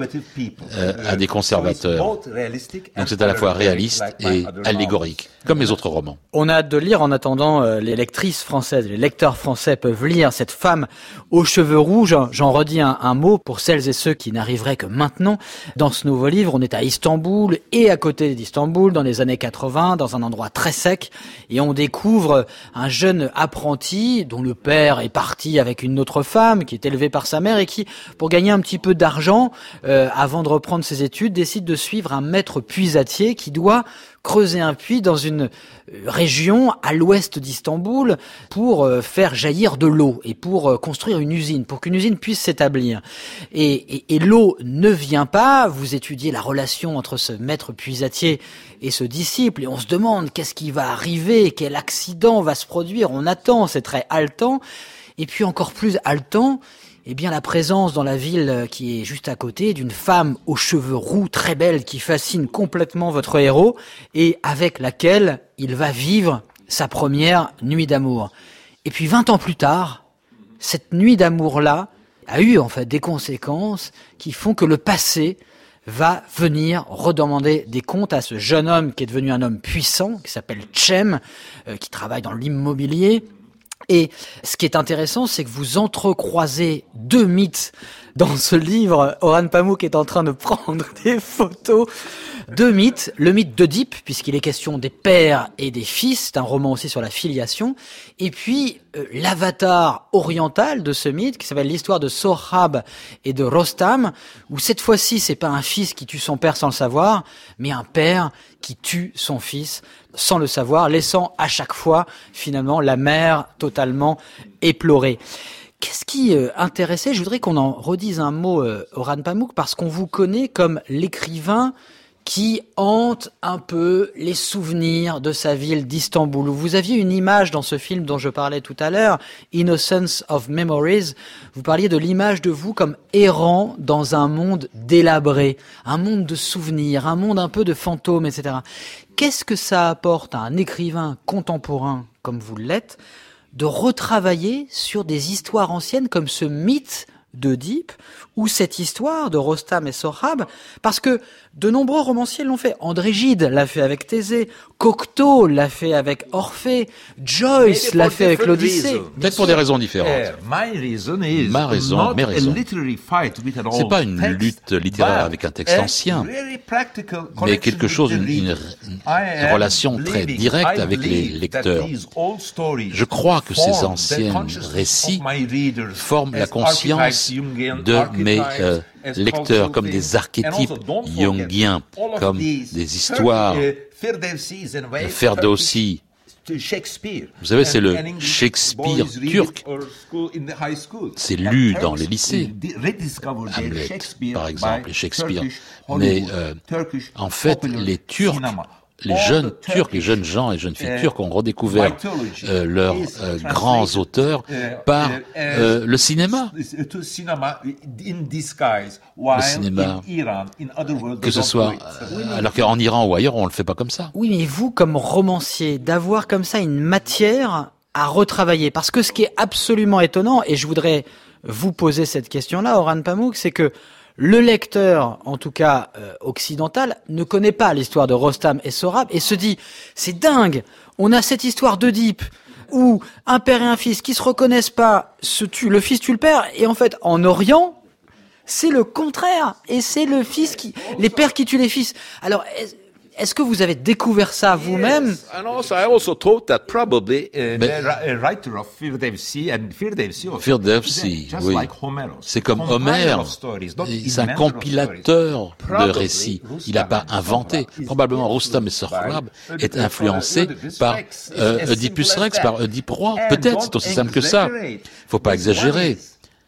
[SPEAKER 4] euh, à des conservateurs. Donc c'est à la fois réaliste et allégorique, comme les autres romans.
[SPEAKER 2] On a hâte de lire, en attendant, euh, les lectrices françaises, les lecteurs français peuvent lire cette femme aux cheveux rouges. J'en redis un, un mot pour celles et ceux qui n'arriveraient que maintenant. Dans ce nouveau livre, on est à Istanbul et à côté d'Istanbul, dans les années quatre-vingts, dans un endroit très sec, et on découvre un jeune apprenti dont le père est parti avec une autre femme, qui est élevée par sa mère et qui, pour gagner un petit peu d'argent, euh, avant de reprendre ses études, décide de suivre un maître puisatier qui doit creuser un puits dans une région à l'ouest d'Istanbul pour faire jaillir de l'eau et pour construire une usine, pour qu'une usine puisse s'établir. Et, et, et l'eau ne vient pas. Vous étudiez la relation entre ce maître puisatier et ce disciple et on se demande qu'est-ce qui va arriver, quel accident va se produire. On attend, c'est très haletant. Et puis encore plus haletant, eh bien la présence dans la ville qui est juste à côté d'une femme aux cheveux roux très belle qui fascine complètement votre héros et avec laquelle il va vivre sa première nuit d'amour. Et puis vingt ans plus tard, cette nuit d'amour-là a eu en fait des conséquences qui font que le passé va venir redemander des comptes à ce jeune homme qui est devenu un homme puissant, qui s'appelle Cem, euh, qui travaille dans l'immobilier. Et ce qui est intéressant, c'est que vous entrecroisez deux mythes dans ce livre. Orhan Pamuk est en train de prendre des photos. Deux mythes. Le mythe d'Œdipe, puisqu'il est question des pères et des fils. C'est un roman aussi sur la filiation. Et puis, euh, l'avatar oriental de ce mythe, qui s'appelle l'histoire de Sohrab et de Rostam, où cette fois-ci, c'est pas un fils qui tue son père sans le savoir, mais un père qui tue son fils sans le savoir, laissant à chaque fois, finalement, la mère totalement éplorée. Qu'est-ce qui euh, intéressait? Je voudrais qu'on en redise un mot, euh, Orhan Pamuk, parce qu'on vous connaît comme l'écrivain qui hante un peu les souvenirs de sa ville d'Istanbul. Vous aviez une image dans ce film dont je parlais tout à l'heure, Innocence of Memories. Vous parliez de l'image de vous comme errant dans un monde délabré, un monde de souvenirs, un monde un peu de fantômes, et cetera. Qu'est-ce que ça apporte à un écrivain contemporain comme vous l'êtes de retravailler sur des histoires anciennes comme ce mythe d'Œdipe ou cette histoire de Rostam et Sohrab, parce que de nombreux romanciers l'ont fait. André Gide l'a fait avec Thésée, Cocteau l'a fait avec Orphée, Joyce l'a fait avec l'Odyssée.
[SPEAKER 4] Peut-être pour des raisons différentes. Ma raison, mes raisons. C'est pas une lutte littéraire avec un texte ancien, mais quelque chose, une, une, une relation très directe avec les lecteurs. Je crois que ces anciens récits forment la conscience de mes euh, lecteurs comme des archétypes jungiens, comme des histoires. Ferdowsi, vous savez, c'est le Shakespeare turc. C'est lu dans les lycées. Hamlet, par exemple, et Shakespeare. Mais euh, en fait, les Turcs, les jeunes Turcs, les jeunes gens et jeunes filles turcs ont redécouvert euh, leurs euh, grands auteurs par euh, le cinéma. Le cinéma, que ce soit alors qu'en Iran ou ailleurs, on le fait pas comme ça.
[SPEAKER 2] Oui, mais vous, comme romancier, d'avoir comme ça une matière à retravailler, parce que ce qui est absolument étonnant, et je voudrais vous poser cette question-là, Orhan Pamuk, c'est que le lecteur, en tout cas euh, occidental, ne connaît pas l'histoire de Rostam et Sohrab et se dit « c'est dingue, on a cette histoire d'Œdipe où un père et un fils qui se reconnaissent pas, se tuent, le fils tue le père, et en fait en Orient, c'est le contraire, et c'est le fils qui, les pères qui tuent les fils. » Alors, est- Est-ce que vous avez découvert ça vous-même?
[SPEAKER 3] Yes. And also, I also thought that probably uh,
[SPEAKER 4] Mais,
[SPEAKER 3] a writer of Firdevsi and Firdevsi,
[SPEAKER 4] Firdevsi,
[SPEAKER 3] just
[SPEAKER 4] oui.
[SPEAKER 3] like Homeros.
[SPEAKER 4] C'est comme Homère. C'est un compilateur de récits. Il n'a pas inventé. Probablement, Rostam et Sohrab est influencé par euh, Oedipus Rex, par Oedipe roi. Peut-être, c'est aussi simple que ça. Il ne faut pas exagérer.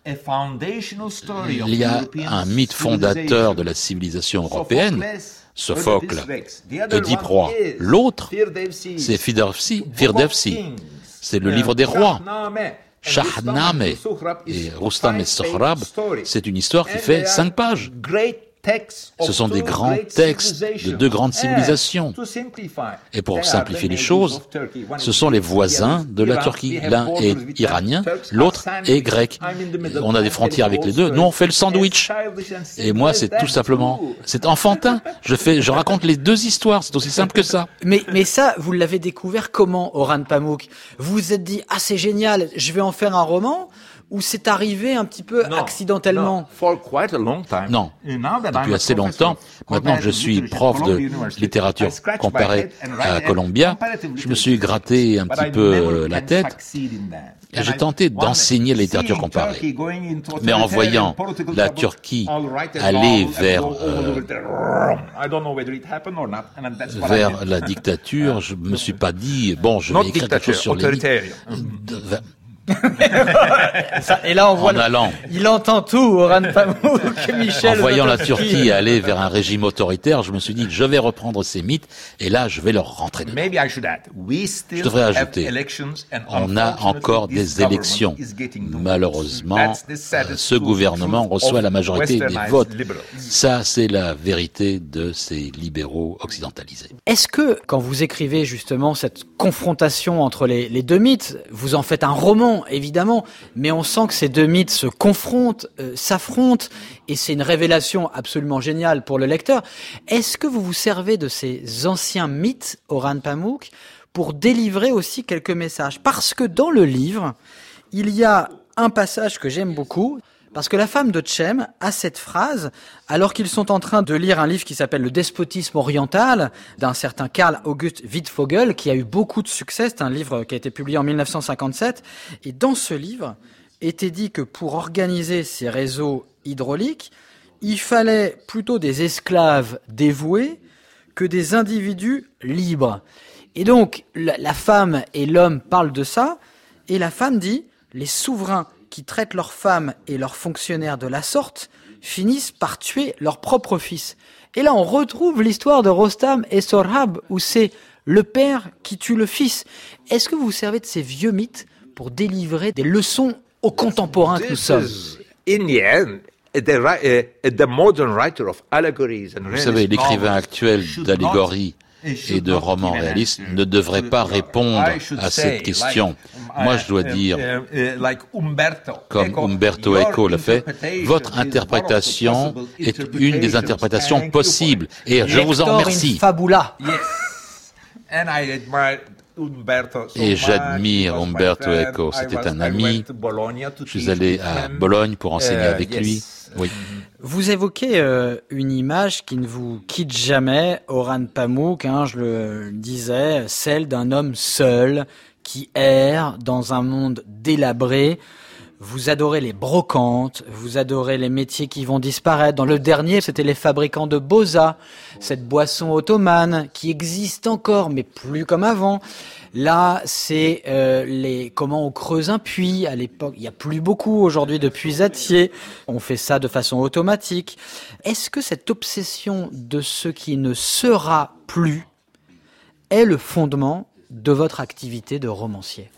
[SPEAKER 4] Il y a un mythe fondateur de la civilisation européenne, Sophocle, Oedipe roi. L'autre, c'est Firdevsi, Firdevsi. C'est le livre des rois. Shahnameh et Rustam et Sohrab, c'est une histoire qui fait cinq pages. Ce sont des grands textes de deux grandes civilisations. Et pour simplifier les choses, ce sont les voisins de la Turquie. L'un est iranien, l'autre est grec. On a des frontières avec les deux. Nous, on fait le sandwich. Et moi, c'est tout simplement, c'est enfantin. Je fais, je raconte les deux histoires. C'est aussi simple que ça.
[SPEAKER 2] Mais, mais ça, vous l'avez découvert comment, Orhan Pamuk? Vous vous êtes dit, ah, c'est génial, je vais en faire un roman? Ou c'est arrivé un petit peu non, accidentellement?
[SPEAKER 4] Non, depuis assez longtemps. Maintenant, je suis prof de littérature comparée à Columbia. Je me suis gratté un petit peu la tête et j'ai tenté d'enseigner la littérature comparée. Mais en voyant la Turquie aller vers euh, vers la dictature, je me suis pas dit bon, je vais écrire quelque chose sur les
[SPEAKER 2] Ça, et là, on voit
[SPEAKER 4] en allant,
[SPEAKER 2] le, il entend tout, Orhan Pamuk, Michel.
[SPEAKER 4] En voyant la Turquie aller vers un régime autoritaire, je me suis dit, je vais reprendre ces mythes, et là, je vais leur rentrer dedans. Je devrais ajouter, on a encore des élections. Malheureusement, ce gouvernement reçoit la majorité des votes. Ça, c'est la vérité de ces libéraux occidentalisés.
[SPEAKER 2] Est-ce que, quand vous écrivez justement cette confrontation entre les, les deux mythes, vous en faites un roman, évidemment, mais on sent que ces deux mythes se confrontent, euh, s'affrontent, et c'est une révélation absolument géniale pour le lecteur. Est-ce que vous vous servez de ces anciens mythes, Orhan Pamuk, pour délivrer aussi quelques messages? Parce que dans le livre, il y a un passage que j'aime beaucoup, parce que la femme de Cem a cette phrase, alors qu'ils sont en train de lire un livre qui s'appelle Le despotisme oriental, d'un certain Karl August Wittfogel, qui a eu beaucoup de succès. C'est un livre qui a été publié en mille neuf cent cinquante-sept. Et dans ce livre, était dit que pour organiser ces réseaux hydrauliques, il fallait plutôt des esclaves dévoués que des individus libres. Et donc, la, la femme et l'homme parlent de ça, et la femme dit, les souverains qui traitent leurs femmes et leurs fonctionnaires de la sorte finissent par tuer leur propre fils. Et là, on retrouve l'histoire de Rostam et Sohrab, où c'est le père qui tue le fils. Est-ce que vous vous servez de ces vieux mythes pour délivrer des leçons aux contemporains que nous sommes?
[SPEAKER 4] Vous savez, l'écrivain actuel d'allégories et de romans réalistes ne devrait pas répondre à cette question. Moi, je dois dire, comme Umberto Eco le fait, votre interprétation est une des interprétations possibles. Et je vous en remercie. Et j'admire Umberto Eco. C'était un ami. Je suis allé à Bologne pour enseigner avec lui. Oui.
[SPEAKER 2] Vous évoquez euh, une image qui ne vous quitte jamais, Orhan Pamuk, hein, je le disais, celle d'un homme seul qui erre dans un monde délabré. Vous adorez les brocantes, vous adorez les métiers qui vont disparaître. Dans le dernier, c'était les fabricants de boza, cette boisson ottomane qui existe encore, mais plus comme avant. Là, c'est euh, les comment on creuse un puits. À l'époque, il y a plus beaucoup aujourd'hui de puisatiers. On fait ça de façon automatique. Est-ce que cette obsession de ce qui ne sera plus est le fondement de votre activité de romancier?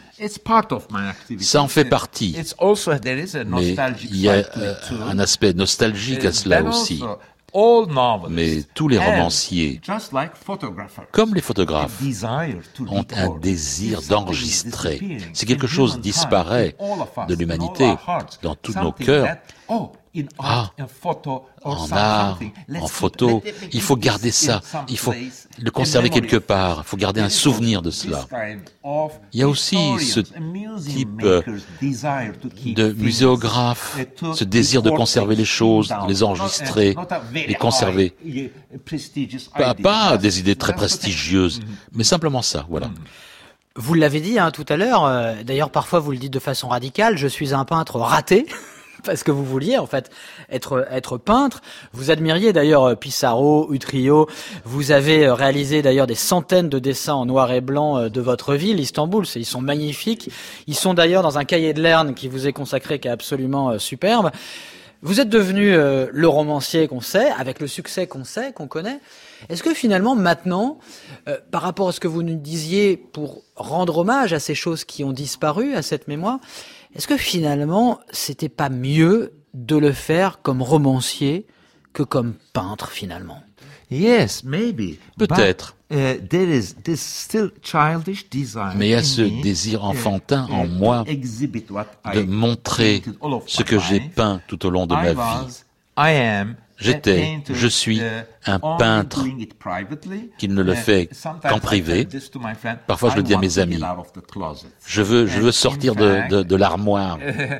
[SPEAKER 4] Ça en fait partie, mais il y a euh, un aspect nostalgique à cela aussi. Mais tous les romanciers, comme les photographes, ont un désir d'enregistrer. Si quelque chose disparaît de l'humanité, dans tous nos cœurs, ah, en art, en photo, il faut garder ça, il faut le conserver quelque part, il faut garder un souvenir de cela. Il y a aussi ce type de muséographe, ce désir de conserver les choses, les enregistrer, les conserver. Pas, pas des idées très prestigieuses, mais simplement ça, voilà.
[SPEAKER 2] Vous l'avez dit hein, tout à l'heure, euh, d'ailleurs parfois vous le dites de façon radicale, je suis un peintre raté. parce que vous vouliez en fait être être peintre. Vous admiriez d'ailleurs Pissarro, Utrillo. Vous avez réalisé d'ailleurs des centaines de dessins en noir et blanc de votre ville, Istanbul. Ils sont magnifiques. Ils sont d'ailleurs dans un cahier de Lerne qui vous est consacré, qui est absolument superbe. Vous êtes devenu euh, le romancier qu'on sait, avec le succès qu'on sait, qu'on connaît. Est-ce que finalement, maintenant, euh, par rapport à ce que vous nous disiez, pour rendre hommage à ces choses qui ont disparu, à cette mémoire, est-ce que finalement, c'était pas mieux de le faire comme romancier que comme peintre, finalement?
[SPEAKER 3] Yes, maybe.
[SPEAKER 4] Peut-être.
[SPEAKER 3] But, uh, there is this still childish desire.
[SPEAKER 4] Mais il y a ce désir enfantin en moi de montrer ce que j'ai peint tout au long de ma vie. J'étais, je suis un peintre qui ne le fait qu'en privé. Parfois, je le dis à mes amis. Je veux, je veux sortir de, de, de l'armoire.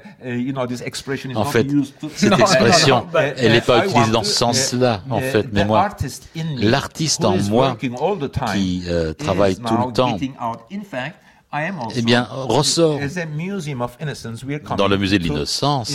[SPEAKER 4] En fait, cette expression, elle n'est pas utilisée dans ce sens-là, en fait. Mais moi, l'artiste en moi qui euh, travaille tout le temps, eh bien, ressort dans le musée de l'innocence.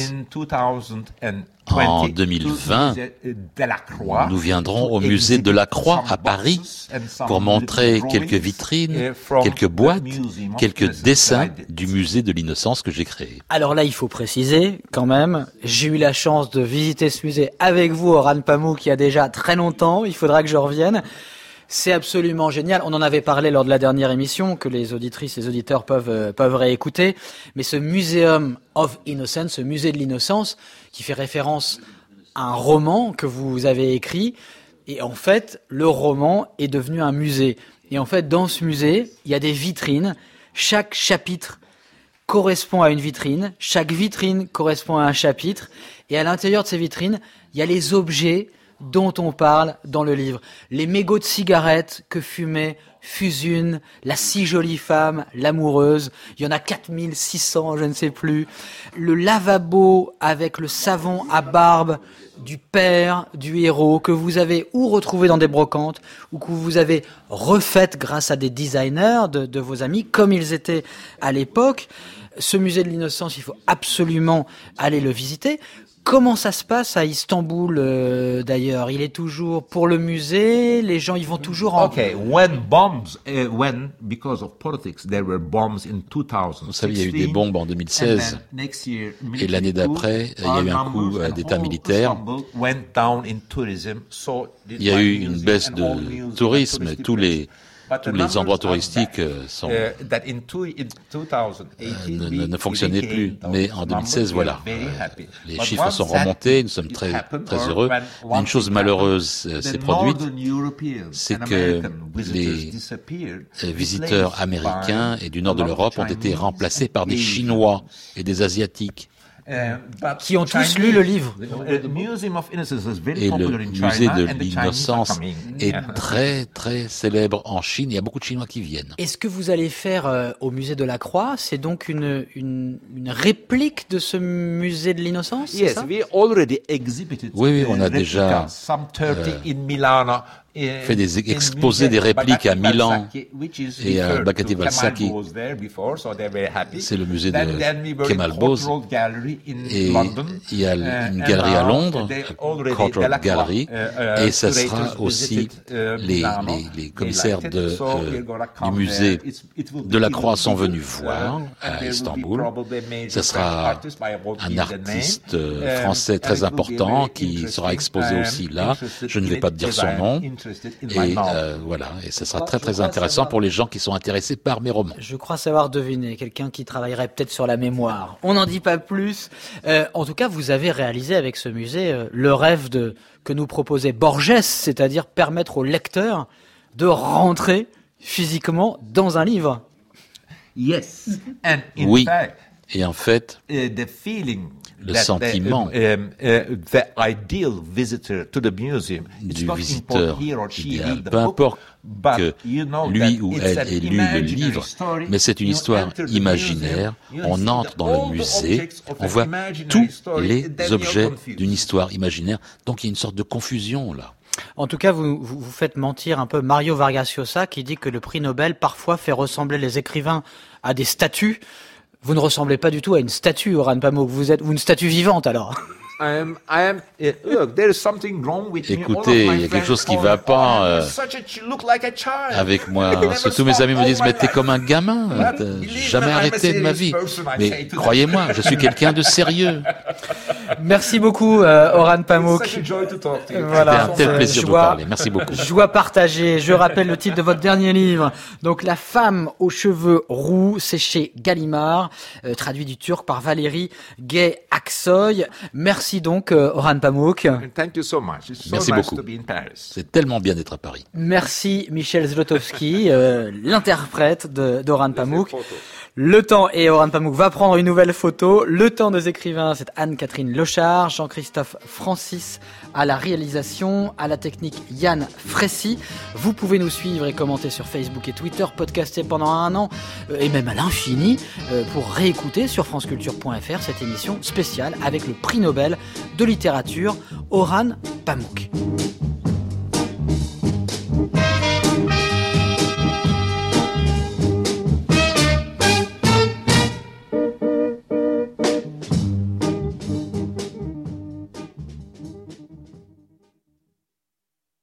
[SPEAKER 4] En deux mille vingt, nous viendrons au musée de la Croix à Paris pour montrer quelques vitrines, quelques boîtes, quelques dessins du musée de l'innocence que j'ai créé.
[SPEAKER 2] Alors là, il faut préciser quand même, j'ai eu la chance de visiter ce musée avec vous, Orhan Pamuk, il y a déjà très longtemps, il faudra que je revienne. C'est absolument génial. On en avait parlé lors de la dernière émission, que les auditrices et les auditeurs peuvent euh, peuvent réécouter. Mais ce Museum of Innocence, ce musée de l'innocence, qui fait référence à un roman que vous avez écrit, et en fait, le roman est devenu un musée. Et en fait, dans ce musée, il y a des vitrines. Chaque chapitre correspond à une vitrine. Chaque vitrine correspond à un chapitre. Et à l'intérieur de ces vitrines, il y a les objets dont on parle dans le livre. Les mégots de cigarettes que fumait Fusune, la si jolie femme, l'amoureuse. Il y en a quatre mille six cents, je ne sais plus. Le lavabo avec le savon à barbe du père du héros que vous avez ou retrouvé dans des brocantes ou que vous avez refait grâce à des designers de, de vos amis comme ils étaient à l'époque. Ce musée de l'innocence, il faut absolument aller le visiter. Comment ça se passe à Istanbul, euh, d'ailleurs? Il est toujours pour le musée, les gens, ils vont toujours en...
[SPEAKER 3] Okay, when bombs, uh, when, because of politics, there were bombs in two thousand sixteen.
[SPEAKER 4] Vous savez, il y a eu des bombes en deux mille seize, et l'année d'après, il y a eu un coup d'État militaire. Il y a eu une baisse de tourisme, tous les... Tous les endroits touristiques sont, euh, ne, ne, ne fonctionnaient plus. Mais en deux mille seize, voilà, euh, les chiffres sont remontés, nous sommes très, très heureux. Mais une chose malheureuse s'est produite, c'est que les visiteurs américains et du nord de l'Europe ont été remplacés par des Chinois et des Asiatiques.
[SPEAKER 2] Qui ont tous lu le livre.
[SPEAKER 4] Et le musée de l'innocence est très très célèbre en Chine. Il y a beaucoup de Chinois qui viennent.
[SPEAKER 2] Et ce que vous allez faire euh, au musée de la Croix, c'est donc une, une, une réplique de ce musée de l'innocence, c'est ça?
[SPEAKER 3] We already exhibited,
[SPEAKER 4] oui, oui, on a déjà euh, fait des exposés, des répliques à Milan et à Baccati Valsacchi. C'est le musée de Kemal Bose. Et il y a une galerie à Londres, Courtauld Gallery, et ça sera aussi les, les, les commissaires de, euh, du musée de la Croix sont venus voir à Istanbul. Ça sera un artiste euh, français très important qui sera exposé aussi là. Je ne vais pas te dire son nom. Et euh, voilà, et ce sera très très intéressant pour les gens qui sont intéressés par mes romans.
[SPEAKER 2] Je crois savoir deviner, quelqu'un qui travaillerait peut-être sur la mémoire. On n'en dit pas plus. Euh, en tout cas, vous avez réalisé avec ce musée euh, le rêve de que nous proposait Borges, c'est-à-dire permettre au lecteur de rentrer physiquement dans un livre.
[SPEAKER 3] Yes. And in
[SPEAKER 4] oui.
[SPEAKER 3] fact,
[SPEAKER 4] et en fait,
[SPEAKER 3] uh, the feeling
[SPEAKER 4] le sentiment
[SPEAKER 3] the, um, uh, the ideal visitor to the museum,
[SPEAKER 4] du visiteur idéal, peu importe que lui ou elle ait lu le livre, mais c'est une histoire imaginaire. On entre dans le musée, on voit tous les objets d'une histoire imaginaire, donc il y a une sorte de confusion là.
[SPEAKER 2] En tout cas, vous, vous, vous faites mentir un peu Mario Vargas Llosa qui dit que le prix Nobel parfois fait ressembler les écrivains à des statues. Vous ne ressemblez pas du tout à une statue, Orhan Pamuk. Vous êtes vous une statue vivante alors.
[SPEAKER 3] Um, I am, uh, look, there is something wrong with
[SPEAKER 4] Écoutez, il y a quelque chose qui ne va pas euh, avec moi. Parce que tous mes amis me disent, mais t'es comme un gamin, t'as jamais arrêté de ma vie. Mais croyez-moi, je suis quelqu'un de sérieux.
[SPEAKER 2] Merci beaucoup, euh, Orhan Pamuk.
[SPEAKER 4] Voilà, c'était un tel plaisir de vous parler. Merci beaucoup.
[SPEAKER 2] Joie partagée. Je rappelle le titre de votre dernier livre. Donc, La femme aux cheveux roux, c'est chez Gallimard, euh, traduit du turc par Valérie Gay-Aksoy. Merci donc, euh, Orhan Pamuk.
[SPEAKER 3] Thank you so much. It's so
[SPEAKER 4] Merci
[SPEAKER 3] nice
[SPEAKER 4] beaucoup.
[SPEAKER 3] to be in Paris.
[SPEAKER 4] C'est tellement bien d'être à Paris.
[SPEAKER 2] Merci, Michel Zlotowski, euh, l'interprète de, d'Orhan Pamuk. Le Temps et Orhan Pamuk va prendre une nouvelle photo. Le Temps des écrivains, c'est Anne-Catherine Lochard, Jean-Christophe Francis à la réalisation, à la technique Yann Fressy. Vous pouvez nous suivre et commenter sur Facebook et Twitter, podcaster pendant un an euh, et même à l'infini euh, pour réécouter sur franceculture point f r cette émission spéciale avec le prix Nobel de littérature Orhan Pamuk.